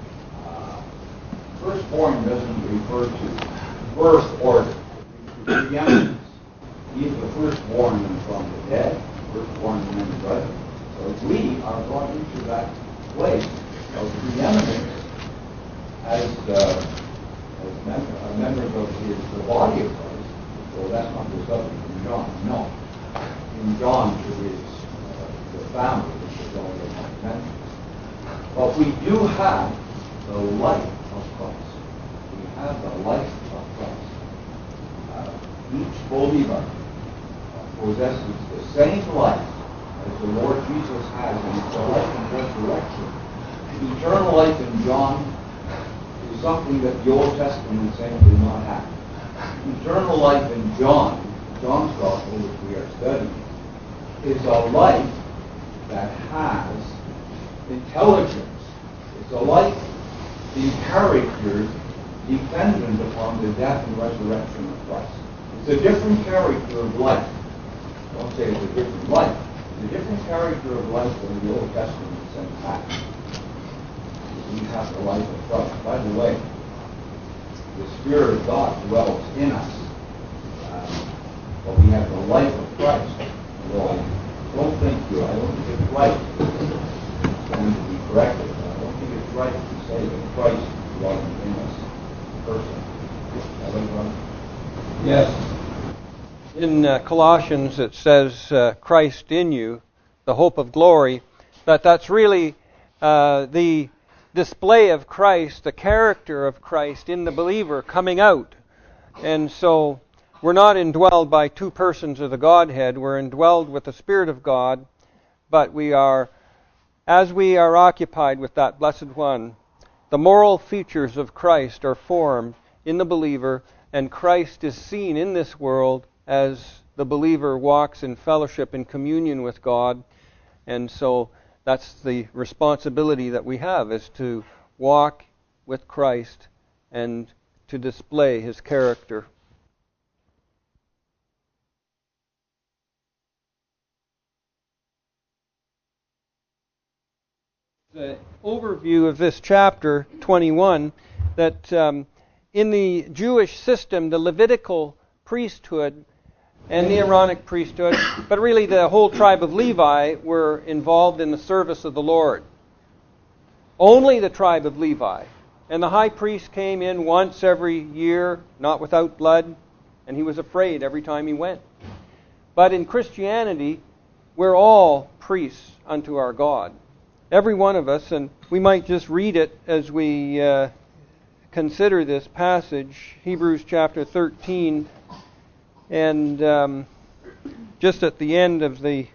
Firstborn doesn't refer to birth order. It refers to preeminence. He is the firstborn from the dead, firstborn from the brethren. So we are brought into that place of preeminence as members of the body of Christ. So that's not the subject in John. No. In John, there is the family, which is only mentioned. But we do have the life of Christ. We have the life of Christ. Each believer possesses the same life as the Lord Jesus has, and it's the life of resurrection. The eternal life in John is something that the Old Testament saints do not have. Eternal life in John's Gospel, which we are studying, is a life that has intelligence. It's a life in character dependent upon the death and resurrection of Christ. It's a different character of life. Don't say it's a different life. It's a different character of life than the Old Testament saints have. We have the life of Christ. By the way, the Spirit of God dwells in us. But we have the life of Christ. Although I don't think it's right. It's going to be corrected. I don't think it's right to say that Christ dwells in us personally. Yes. In Colossians it says, Christ in you, the hope of glory. But that's really the display of Christ, the character of Christ in the believer coming out. And so we're not indwelled by two persons of the Godhead. We're indwelled with the Spirit of God. But we are, as we are occupied with that Blessed One, the moral features of Christ are formed in the believer, and Christ is seen in this world as the believer walks in fellowship and communion with God. And so that's the responsibility that we have, is to walk with Christ and to display His character. The overview of this chapter 21, that in the Jewish system, the Levitical priesthood and the Aaronic priesthood, but really the whole tribe of Levi, were involved in the service of the Lord. Only the tribe of Levi. And the high priest came in once every year, not without blood, and he was afraid every time he went. But in Christianity, we're all priests unto our God. Every one of us, and we might just read it as we consider this passage, Hebrews chapter 13, and just at the end of the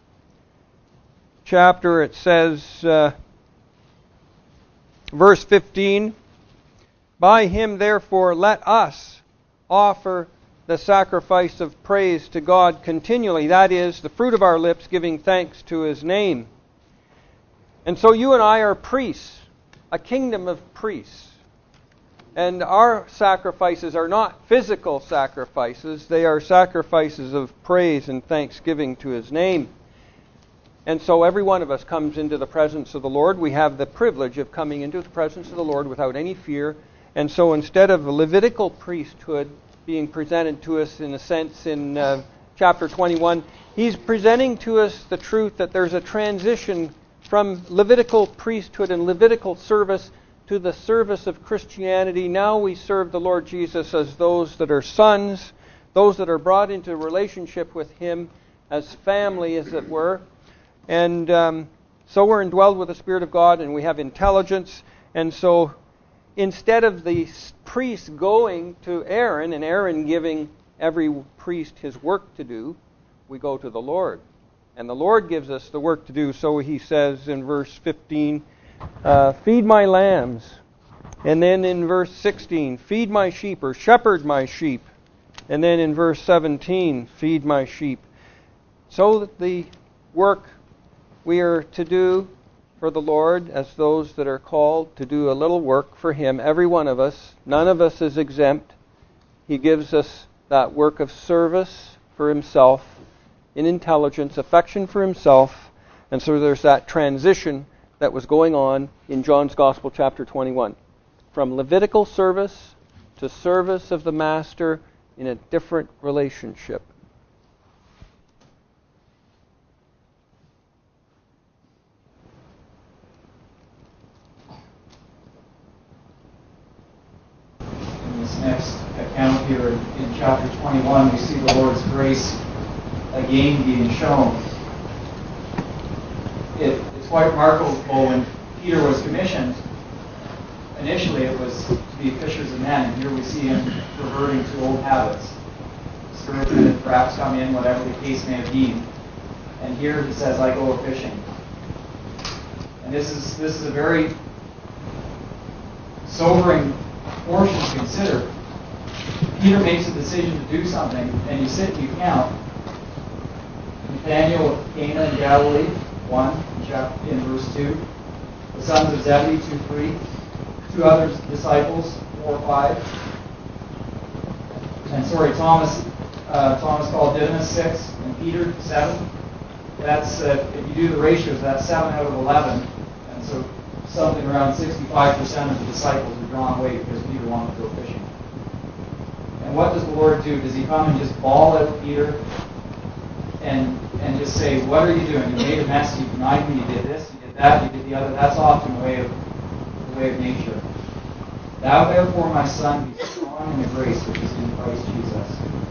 chapter it says, verse 15, by Him therefore let us offer the sacrifice of praise to God continually, that is, the fruit of our lips giving thanks to His name. And so you and I are priests, a kingdom of priests. And our sacrifices are not physical sacrifices. They are sacrifices of praise and thanksgiving to His name. And so every one of us comes into the presence of the Lord. We have the privilege of coming into the presence of the Lord without any fear. And so instead of the Levitical priesthood being presented to us in a sense in chapter 21, He's presenting to us the truth that there's a transition from Levitical priesthood and Levitical service to the service of Christianity. Now we serve the Lord Jesus as those that are sons, those that are brought into a relationship with Him as family, as it were. And so we're indwelled with the Spirit of God, and we have intelligence. And so instead of the priest going to Aaron and Aaron giving every priest his work to do, we go to the Lord. And the Lord gives us the work to do. So He says in verse 15, feed my lambs. And then in verse 16, feed my sheep, or shepherd my sheep. And then in verse 17, feed my sheep. So that the work we are to do for the Lord, as those that are called to do a little work for Him, every one of us, none of us is exempt. He gives us that work of service for Himself, in intelligence, affection for Himself. And so there's that transition that was going on in John's Gospel, chapter 21. From Levitical service to service of the Master in a different relationship. In this next account here in chapter 21, we see the Lord's grace again being shown. It's quite remarkable when Peter was commissioned. Initially it was to be fishers of men, and here we see him reverting to old habits. Spiritually, perhaps come in, whatever the case may have been. And here he says, I go a-fishing. And this is a very sobering portion to consider. Peter makes a decision to do something, and you sit and you count. Nathanael of Cana in Galilee, 1, in verse 2. The sons of Zebedee, 2-3. 2 other disciples, 4-5. And Thomas called Didymus, 6, and Peter, 7. That's, if you do the ratios, that's 7 out of 11. And so something around 65% of the disciples were drawn away because Peter wanted to go fishing. And what does the Lord do? Does He come and just bawl out Peter and just say, what are you doing? You made a mess, you denied me, you did this, you did that, you did the other. That's often the way of nature. Thou therefore, my son, be strong in the grace which is in Christ Jesus.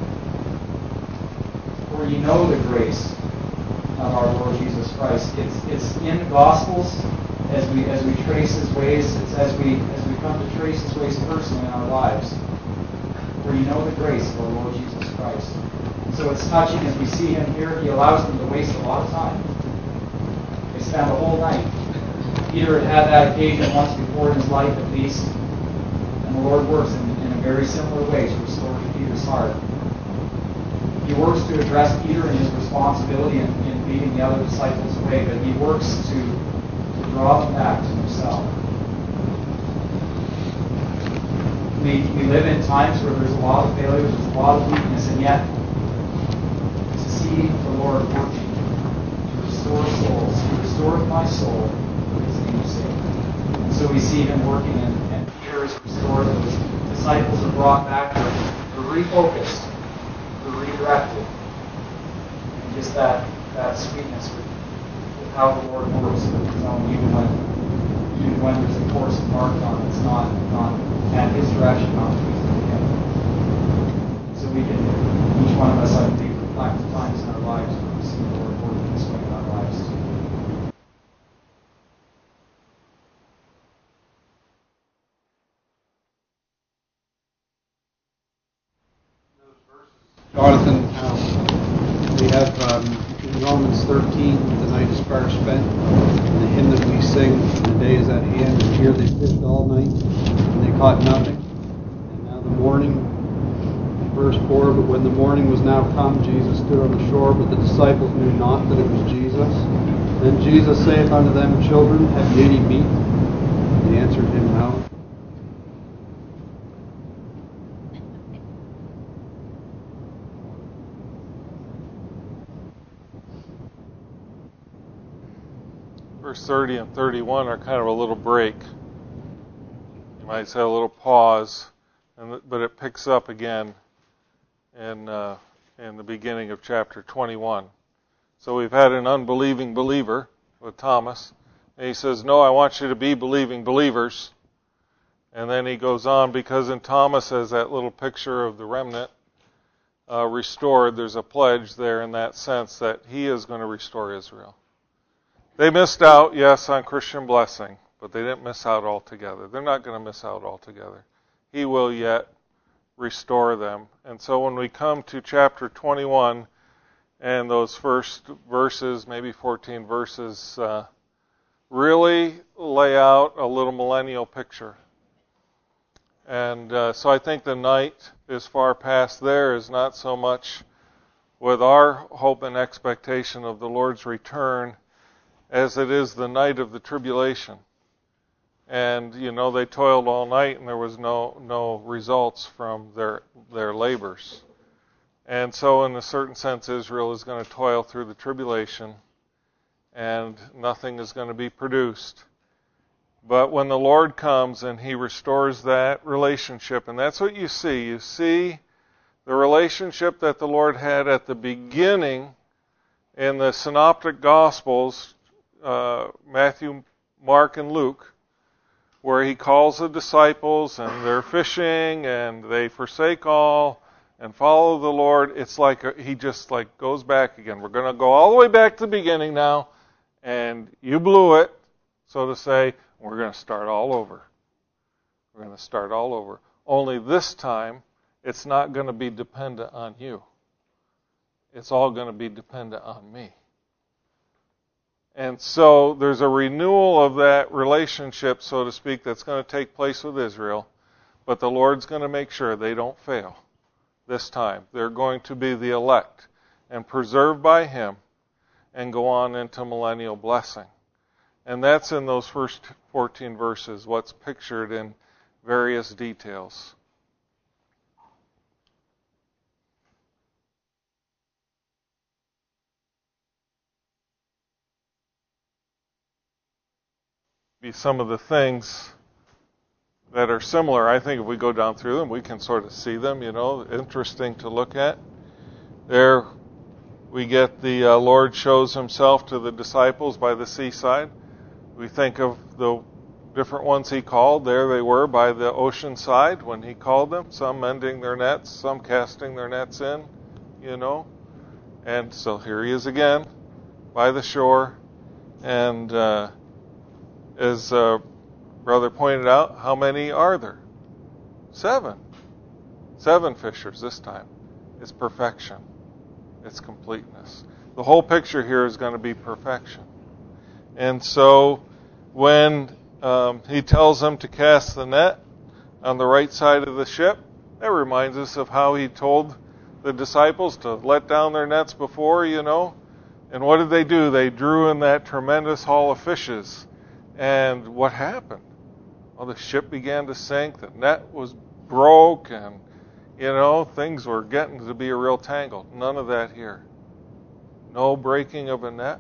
For ye know the grace of our Lord Jesus Christ. It's in the Gospels as we trace His ways. It's as we come to trace His ways personally in our lives. For ye know the grace of our Lord Jesus Christ. So it's touching as we see Him here. He allows them to waste a lot of time. They spend the whole night. Peter had that occasion once before in his life at least. And the Lord works in a very similar way to restore Peter's heart. He works to address Peter and his responsibility in leading the other disciples away, but He works to draw them back to Himself. We live in times where there's a lot of failure, there's a lot of weakness, and yet to see the Lord working to restore souls. He restored my soul for His name's sake. And so we see Him working, and Peter is restored. Those disciples are brought back. They're refocused. They're redirected. And just that sweetness with how the Lord works with His own, even when there's a course marked on it, it's not at His direction, not pleasing to Him. So we can, each one of us, I think, reflect times in our lives where we see the Lord working this way in our lives too. Jonathan, we have in Romans 13, the night is far spent, and the hymn that we sing, the day is at hand, and here they fished all night, and they caught nothing. And now the morning, verse 4, but when the morning was now come, Jesus stood on the shore, but the disciples knew not that it was Jesus. Then Jesus saith unto them, Children, have ye any meat? They answered him, No. Verse 30 and 31 are kind of a little break. You might say a little pause, but it picks up again in the beginning of chapter 21. So we've had an unbelieving believer with Thomas, and he says, No, I want you to be believing believers. And then he goes on, because in Thomas, as that little picture of the remnant restored, there's a pledge there in that sense that he is going to restore Israel. They missed out, yes, on Christian blessing, but they didn't miss out altogether. They're not going to miss out altogether. He will yet restore them. And so when we come to chapter 21 and those first verses, maybe 14 verses, really lay out a little millennial picture. And so I think the night is far past there is not so much with our hope and expectation of the Lord's return as it is the night of the tribulation. And, you know, they toiled all night and there was no results from their labors. And so in a certain sense, Israel is going to toil through the tribulation and nothing is going to be produced. But when the Lord comes and He restores that relationship, and that's what you see. You see the relationship that the Lord had at the beginning in the Synoptic Gospels, Matthew, Mark, and Luke, where He calls the disciples and they're fishing and they forsake all and follow the Lord. It's like He just like goes back again. We're going to go all the way back to the beginning now, and you blew it, so to say. We're going to start all over. We're going to start all over. Only this time, it's not going to be dependent on you. It's all going to be dependent on me. And so there's a renewal of that relationship, so to speak, that's going to take place with Israel. But the Lord's going to make sure they don't fail this time. They're going to be the elect and preserved by Him and go on into millennial blessing. And that's in those first 14 verses, what's pictured in various details. Be some of the things that are similar. I think if we go down through them, we can sort of see them, you know, interesting to look at. There we get the Lord shows Himself to the disciples by the seaside. We think of the different ones He called. There they were by the ocean side when He called them, some mending their nets, some casting their nets in, you know. And so here He is again by the shore. And as Brother pointed out, how many are there? 7. 7 fishers this time. It's perfection. It's completeness. The whole picture here is going to be perfection. And so when He tells them to cast the net on the right side of the ship, that reminds us of how He told the disciples to let down their nets before, you know. And what did they do? They drew in that tremendous haul of fishes. And what happened? Well, the ship began to sink, the net was broke, and, you know, things were getting to be a real tangle. None of that here. No breaking of a net.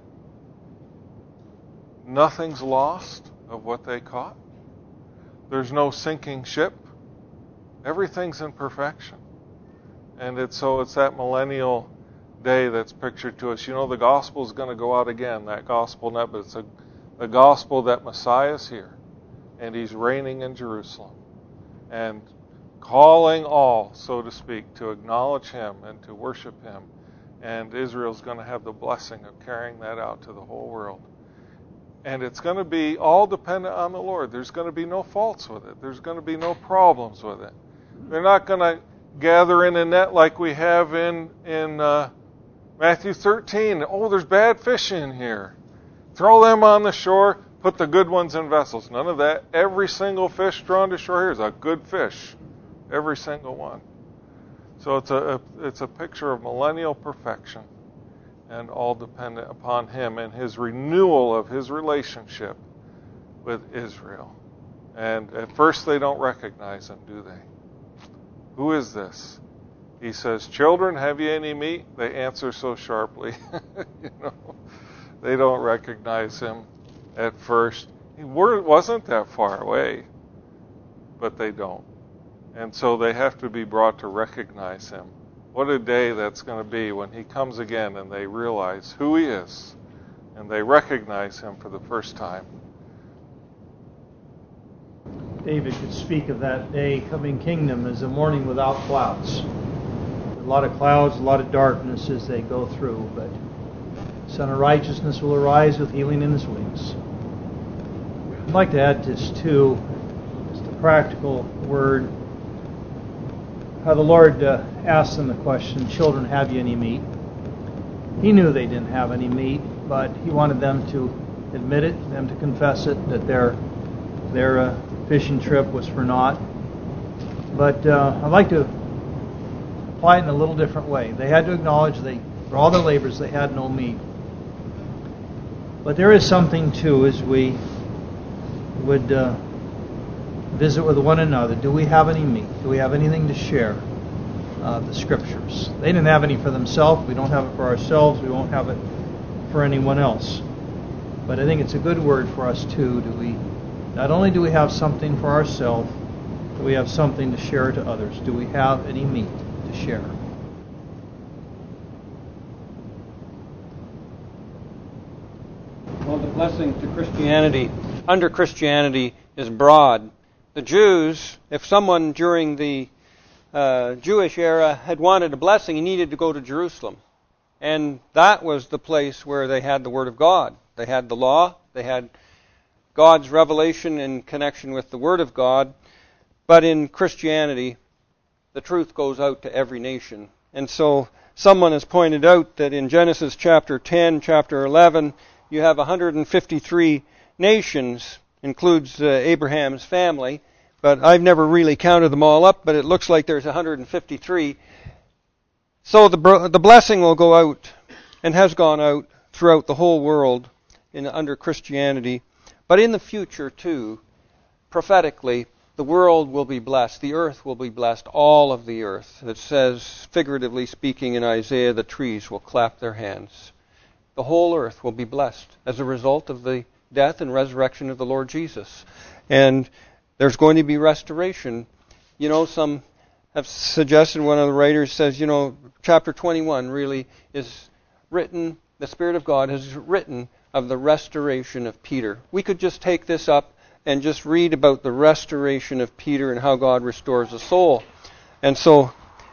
Nothing's lost of what they caught. There's no sinking ship. Everything's in perfection. And it's that millennial day that's pictured to us. You know, the gospel is going to go out again, that gospel net, but it's the gospel that Messiah is here. And He's reigning in Jerusalem. And calling all, so to speak, to acknowledge Him and to worship Him. And Israel's going to have the blessing of carrying that out to the whole world. And it's going to be all dependent on the Lord. There's going to be no faults with it. There's going to be no problems with it. They're not going to gather in a net like we have in Matthew 13. Oh, there's bad fish in here. Throw them on the shore. Put the good ones in vessels. None of that. Every single fish drawn to shore here is a good fish. Every single one. So it's a picture of millennial perfection. and all dependent upon Him and His renewal of His relationship with Israel. And at first they don't recognize Him, do they? Who is this? He says, "Children, have you any meat?" They answer so sharply. They don't recognize Him at first. He wasn't that far away, but they don't. And so they have to be brought to recognize Him. What a day that's going to be when He comes again and they realize who He is and they recognize Him for the first time. David could speak of that day coming kingdom as a morning without clouds. A lot of clouds, a lot of darkness as they go through, but the Son of Righteousness will arise with healing in His wings. I'd like to add this too, just a practical word. How the Lord asked them the question, "Children, have you any meat?" He knew they didn't have any meat, but He wanted them to admit it, them to confess it, that their fishing trip was for naught. But I'd like to apply it in a little different way. They had to acknowledge for all their labors they had no meat. But there is something too, as we would visit with one another. Do we have any meat? Do we have anything to share? The Scriptures. They didn't have any for themselves. We don't have it for ourselves. We won't have it for anyone else. But I think it's a good word for us too. Not only do we have something for ourselves, do we have something to share to others? Do we have any meat to share? Well, the blessing to Christianity, under Christianity, is broad. The Jews, if someone during the Jewish era had wanted a blessing, he needed to go to Jerusalem. And that was the place where they had the Word of God. They had the law, they had God's revelation in connection with the Word of God. But in Christianity, the truth goes out to every nation. And so someone has pointed out that in Genesis chapter 10, chapter 11, you have 153 nations, includes Abraham's family. But I've never really counted them all up, but it looks like there's 153. So the blessing will go out, and has gone out, throughout the whole world under Christianity. But in the future, too, prophetically, the world will be blessed. The earth will be blessed, all of the earth. It says, figuratively speaking in Isaiah, the trees will clap their hands. The whole earth will be blessed as a result of the death and resurrection of the Lord Jesus. And there's going to be restoration. Some have suggested, one of the writers says, chapter 21 really is written, the Spirit of God has written of the restoration of Peter. We could just take this up and just read about the restoration of Peter and how God restores a soul. And so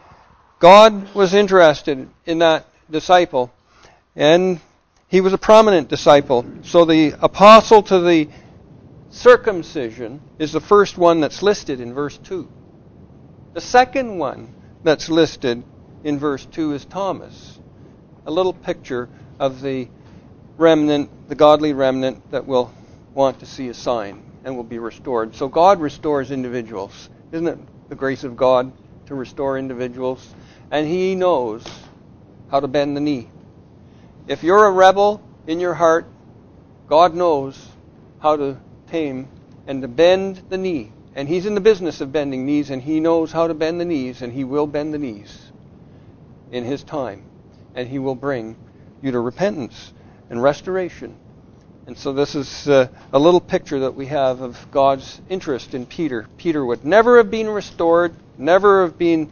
God was interested in that disciple, and he was a prominent disciple. So the apostle to the circumcision is the first one that's listed in verse 2. The second one that's listed in verse 2 is Thomas. A little picture of the remnant, the godly remnant that will want to see a sign and will be restored. So God restores individuals. Isn't it the grace of God to restore individuals? And He knows how to bend the knee. If you're a rebel in your heart, God knows how to tame and to bend the knee. And He's in the business of bending knees, and He knows how to bend the knees, and He will bend the knees in His time. And He will bring you to repentance and restoration. And so this is a little picture that we have of God's interest in Peter. Peter would never have been restored, never have been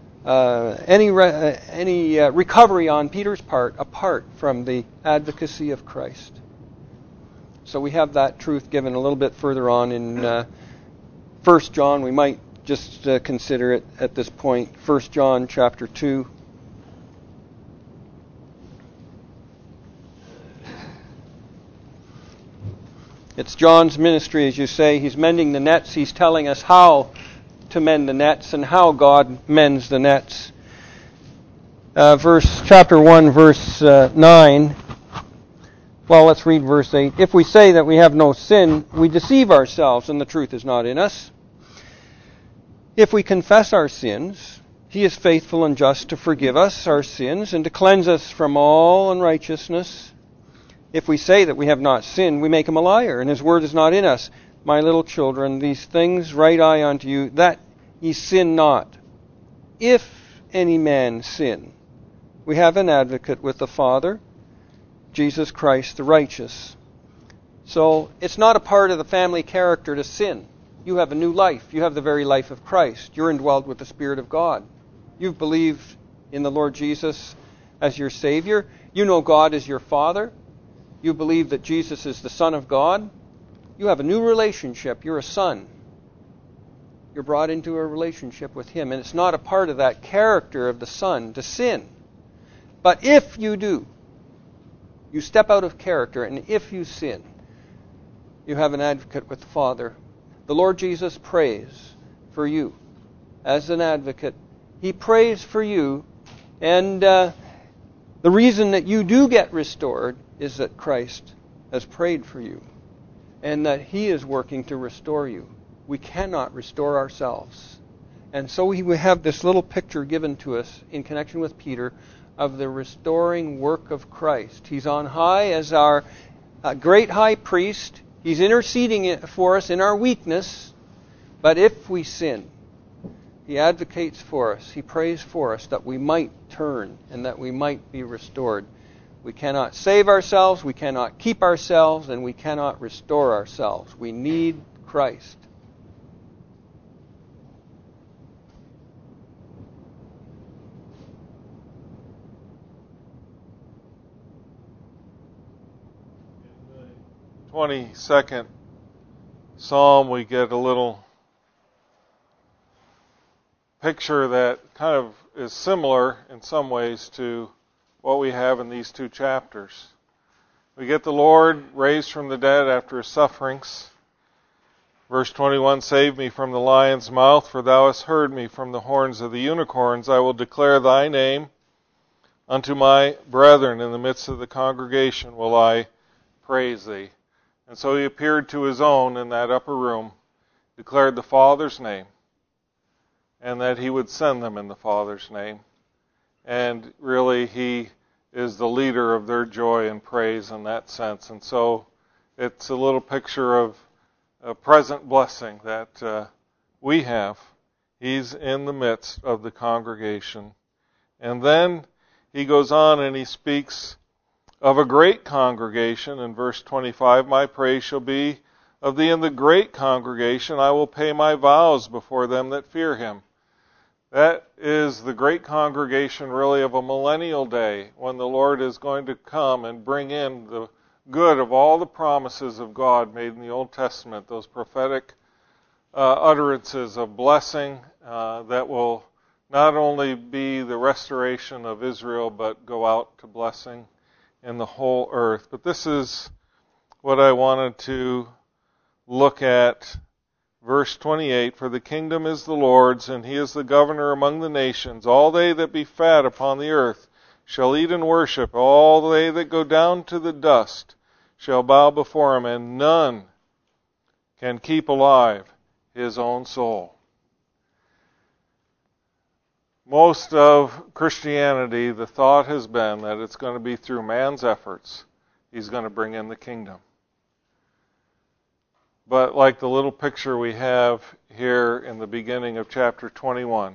any recovery on Peter's part apart from the advocacy of Christ. So we have that truth given a little bit further on in 1 John. We might just consider it at this point. 1 John chapter 2. It's John's ministry, as you say. He's mending the nets. He's telling us how to mend the nets and how God mends the nets. Chapter 1, verse 9. Well, let's read verse 8. If we say that we have no sin, we deceive ourselves, and the truth is not in us. If we confess our sins, He is faithful and just to forgive us our sins and to cleanse us from all unrighteousness. If we say that we have not sinned, we make him a liar, and his word is not in us. My little children, these things write I unto you, that ye sin not. If any man sin, we have an advocate with the Father, Jesus Christ the righteous. So it's not a part of the family character to sin. You have a new life. You have the very life of Christ. You're indwelled with the Spirit of God. You've believed in the Lord Jesus as your Savior. You know God as your Father. You believe that Jesus is the Son of God. You have a new relationship. You're a son. You're brought into a relationship with Him. And it's not a part of that character of the Son to sin. But if you do, you step out of character, and if you sin, you have an advocate with the Father. The Lord Jesus prays for you as an advocate. He prays for you, and the reason that you do get restored is that Christ has prayed for you, and that He is working to restore you. We cannot restore ourselves. And so we have this little picture given to us in connection with Peter of the restoring work of Christ. He's on high as our great high priest. He's interceding for us in our weakness. But if we sin, He advocates for us. He prays for us that we might turn and that we might be restored. We cannot save ourselves, we cannot keep ourselves, and we cannot restore ourselves. We need Christ. In the 22nd Psalm, we get a little picture that kind of is similar in some ways to what we have in these two chapters. We get the Lord raised from the dead after His sufferings. Verse 21, Save me from the lion's mouth, for Thou hast heard me from the horns of the unicorns. I will declare Thy name unto my brethren. In the midst of the congregation will I praise Thee. And so He appeared to His own in that upper room, declared the Father's name, and that He would send them in the Father's name. And really, He is the leader of their joy and praise in that sense. And so it's a little picture of a present blessing that we have. He's in the midst of the congregation. And then He goes on and He speaks of a great congregation in verse 25. My praise shall be of Thee in the great congregation. I will pay my vows before them that fear Him. That is the great congregation really of a millennial day when the Lord is going to come and bring in the good of all the promises of God made in the Old Testament, those prophetic utterances of blessing that will not only be the restoration of Israel but go out to blessing in the whole earth. But this is what I wanted to look at. Verse 28, For the kingdom is the Lord's, and He is the governor among the nations. All they that be fat upon the earth shall eat and worship. All they that go down to the dust shall bow before Him, and none can keep alive his own soul. Most of Christianity, the thought has been that it's going to be through man's efforts He's going to bring in the kingdom. But like the little picture we have here in the beginning of chapter 21,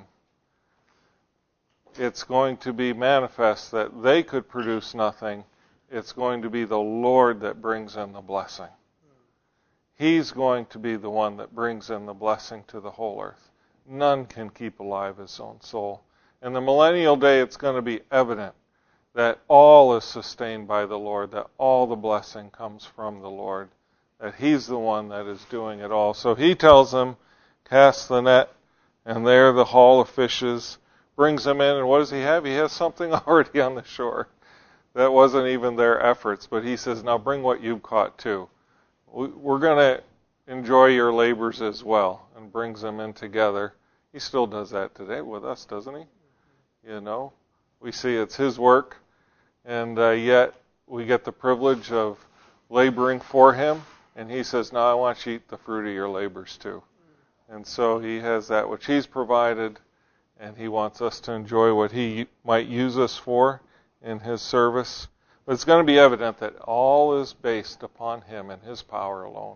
it's going to be manifest that they could produce nothing. It's going to be the Lord that brings in the blessing. He's going to be the one that brings in the blessing to the whole earth. None can keep alive his own soul. In the millennial day, it's going to be evident that all is sustained by the Lord, that all the blessing comes from the Lord, that He's the one that is doing it all. So He tells them, cast the net, and there the haul of fishes, brings them in, and what does He have? He has something already on the shore. That wasn't even their efforts, but He says, now bring what you've caught too. We're going to enjoy your labors as well, and brings them in together. He still does that today with us, doesn't He? You know, we see it's His work, and yet we get the privilege of laboring for Him. And He says, now I want you to eat the fruit of your labors too. And so He has that which He's provided, and He wants us to enjoy what He might use us for in His service. But it's going to be evident that all is based upon Him and His power alone.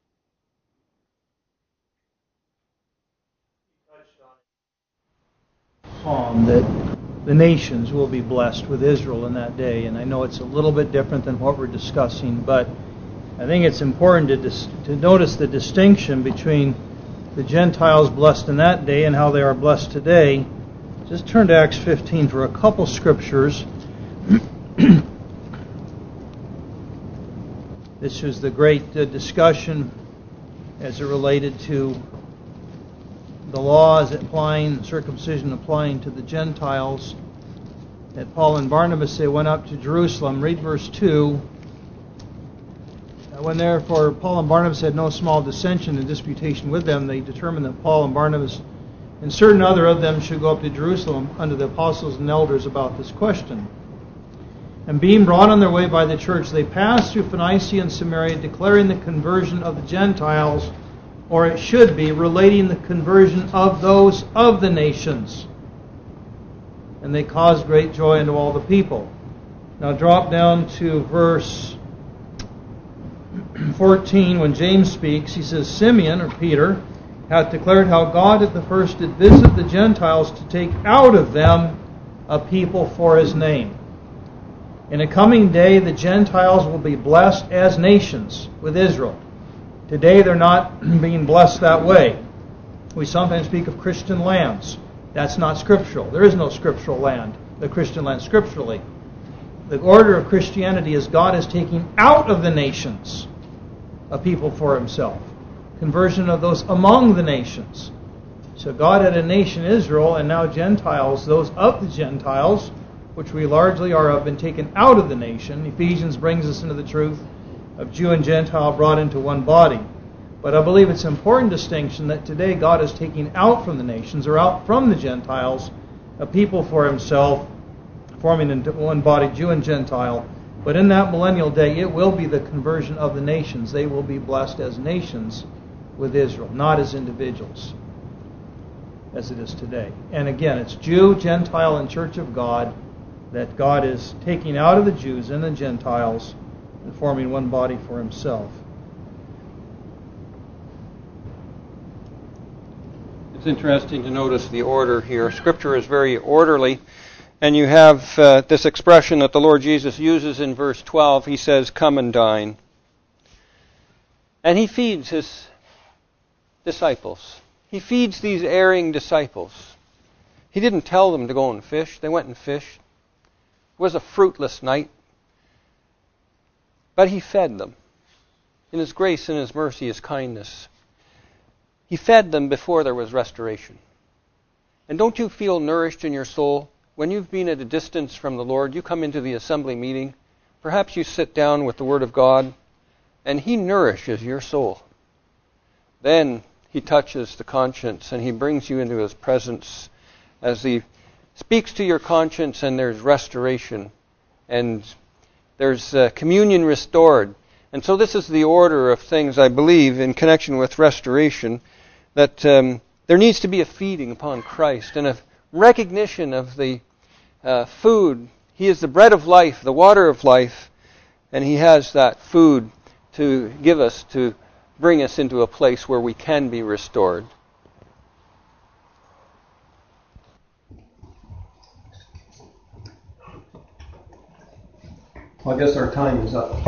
Psalm that the nations will be blessed with Israel in that day, and I know it's a little bit different than what we're discussing, but I think it's important to notice the distinction between the Gentiles blessed in that day and how they are blessed today. Just turn to Acts 15 for a couple scriptures. This was the great discussion as it related to the laws applying, circumcision applying to the Gentiles. That Paul and Barnabas, they went up to Jerusalem. Read verse 2. When therefore Paul and Barnabas had no small dissension and disputation with them, they determined that Paul and Barnabas and certain other of them should go up to Jerusalem unto the apostles and elders about this question. And being brought on their way by the church, they passed through Phoenicia and Samaria, declaring the conversion of the Gentiles, or it should be, relating the conversion of those of the nations. And they caused great joy unto all the people. Now drop down to verse 14, when James speaks, he says, Simeon, or Peter, hath declared how God at the first did visit the Gentiles to take out of them a people for His name. In a coming day, the Gentiles will be blessed as nations with Israel. Today, they're not being blessed that way. We sometimes speak of Christian lands. That's not scriptural. There is no scriptural land, the Christian land, scripturally. The order of Christianity is God is taking out of the nations a people for Himself. Conversion of those among the nations. So God had a nation, Israel, and now Gentiles, those of the Gentiles, which we largely are, have been taken out of the nation. Ephesians brings us into the truth of Jew and Gentile brought into one body. But I believe it's an important distinction that today God is taking out from the nations, or out from the Gentiles, a people for Himself, forming into one body, Jew and Gentile. But in that millennial day, it will be the conversion of the nations. They will be blessed as nations with Israel, not as individuals, as it is today. And again, it's Jew, Gentile, and Church of God that God is taking out of the Jews and the Gentiles and forming one body for Himself. It's interesting to notice the order here. Scripture is very orderly. And you have this expression that the Lord Jesus uses in verse 12. He says, come and dine. And He feeds His disciples. He feeds these erring disciples. He didn't tell them to go and fish. They went and fished. It was a fruitless night. But He fed them. In His grace and His mercy, His kindness. He fed them before there was restoration. And don't you feel nourished in your soul? When you've been at a distance from the Lord, you come into the assembly meeting, perhaps you sit down with the Word of God, and He nourishes your soul. Then He touches the conscience, and He brings you into His presence as He speaks to your conscience, and there's restoration, and there's communion restored. And so this is the order of things, I believe, in connection with restoration, that there needs to be a feeding upon Christ, and a recognition of the food. He is the bread of life, the water of life, and He has that food to give us, to bring us into a place where we can be restored. Well, I guess our time is up.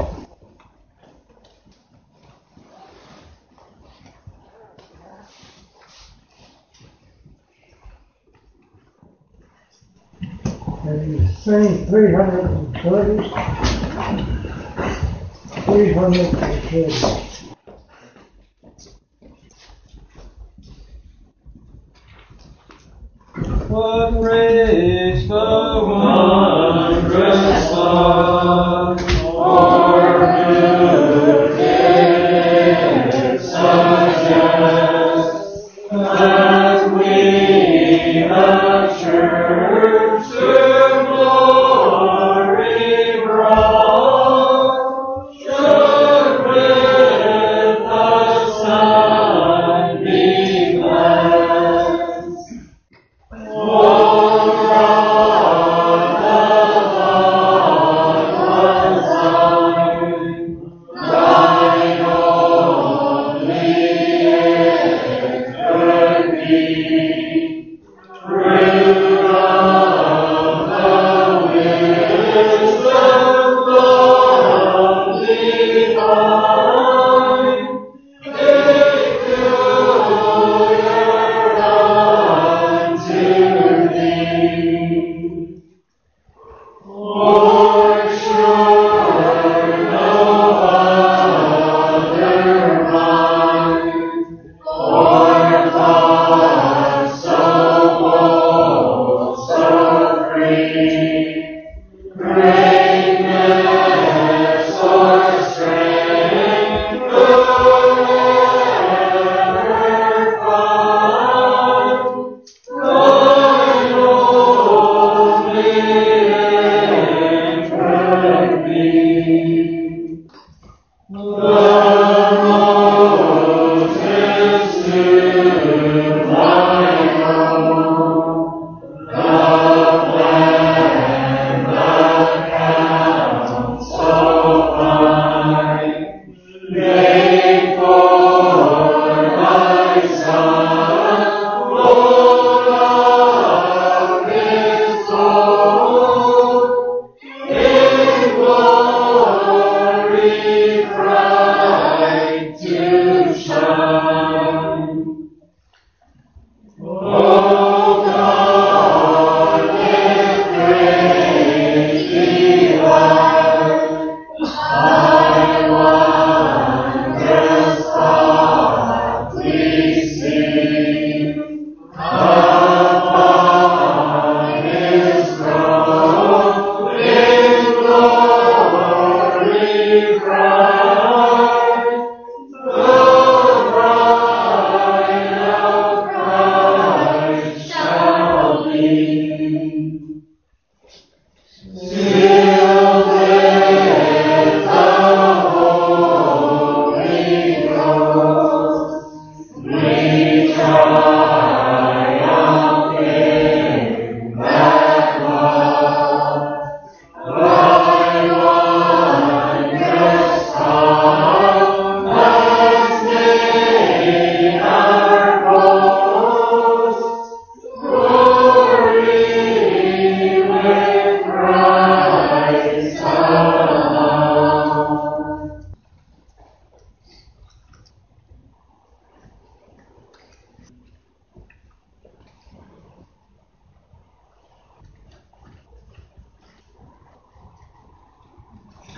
And He's saying 330, 330. What raised the wondrous love, or who did suggest that we the church to glory brought, should with the Son be blessed.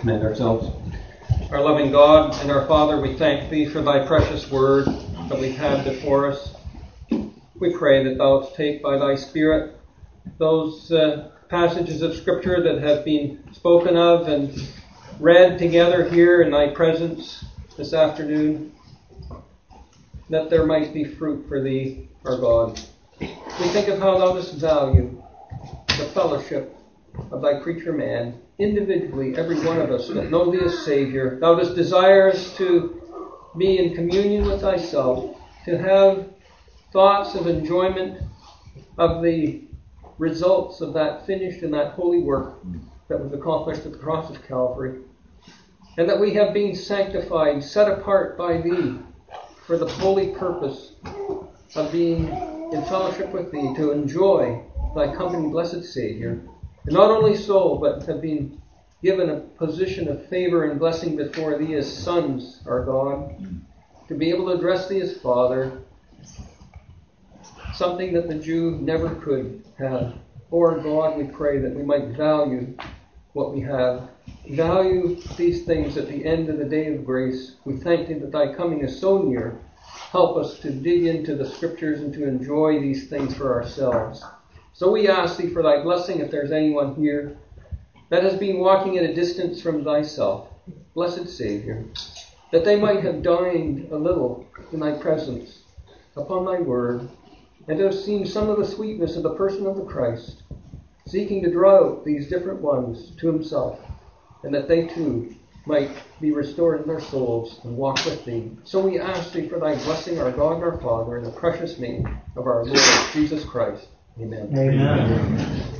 commend ourselves. Our loving God and our Father, we thank Thee for Thy precious word that we've had before us. We pray that Thou wouldst take by Thy Spirit those passages of Scripture that have been spoken of and read together here in Thy presence this afternoon, that there might be fruit for Thee, our God. We think of how Thou dost value the fellowship of Thy creature man, individually, every one of us that know Thee as Savior. Thou dost desire us to be in communion with Thyself, to have thoughts of enjoyment of the results of that finished and that holy work that was accomplished at the cross of Calvary, and that we have been sanctified, set apart by Thee for the holy purpose of being in fellowship with Thee, to enjoy Thy company, blessed Savior. And not only so, but have been given a position of favor and blessing before Thee as sons, our God, to be able to address Thee as Father, something that the Jew never could have. Lord God, we pray that we might value what we have, value these things at the end of the day of grace. We thank Thee that Thy coming is so near. Help us to dig into the Scriptures and to enjoy these things for ourselves. So we ask Thee for Thy blessing if there's anyone here that has been walking at a distance from Thyself, blessed Savior, that they might have dined a little in Thy presence upon Thy word, and to have seen some of the sweetness of the person of the Christ, seeking to draw out these different ones to Himself, and that they too might be restored in their souls and walk with Thee. So we ask Thee for Thy blessing, our God and our Father, in the precious name of our Lord Jesus Christ. Amen. Amen.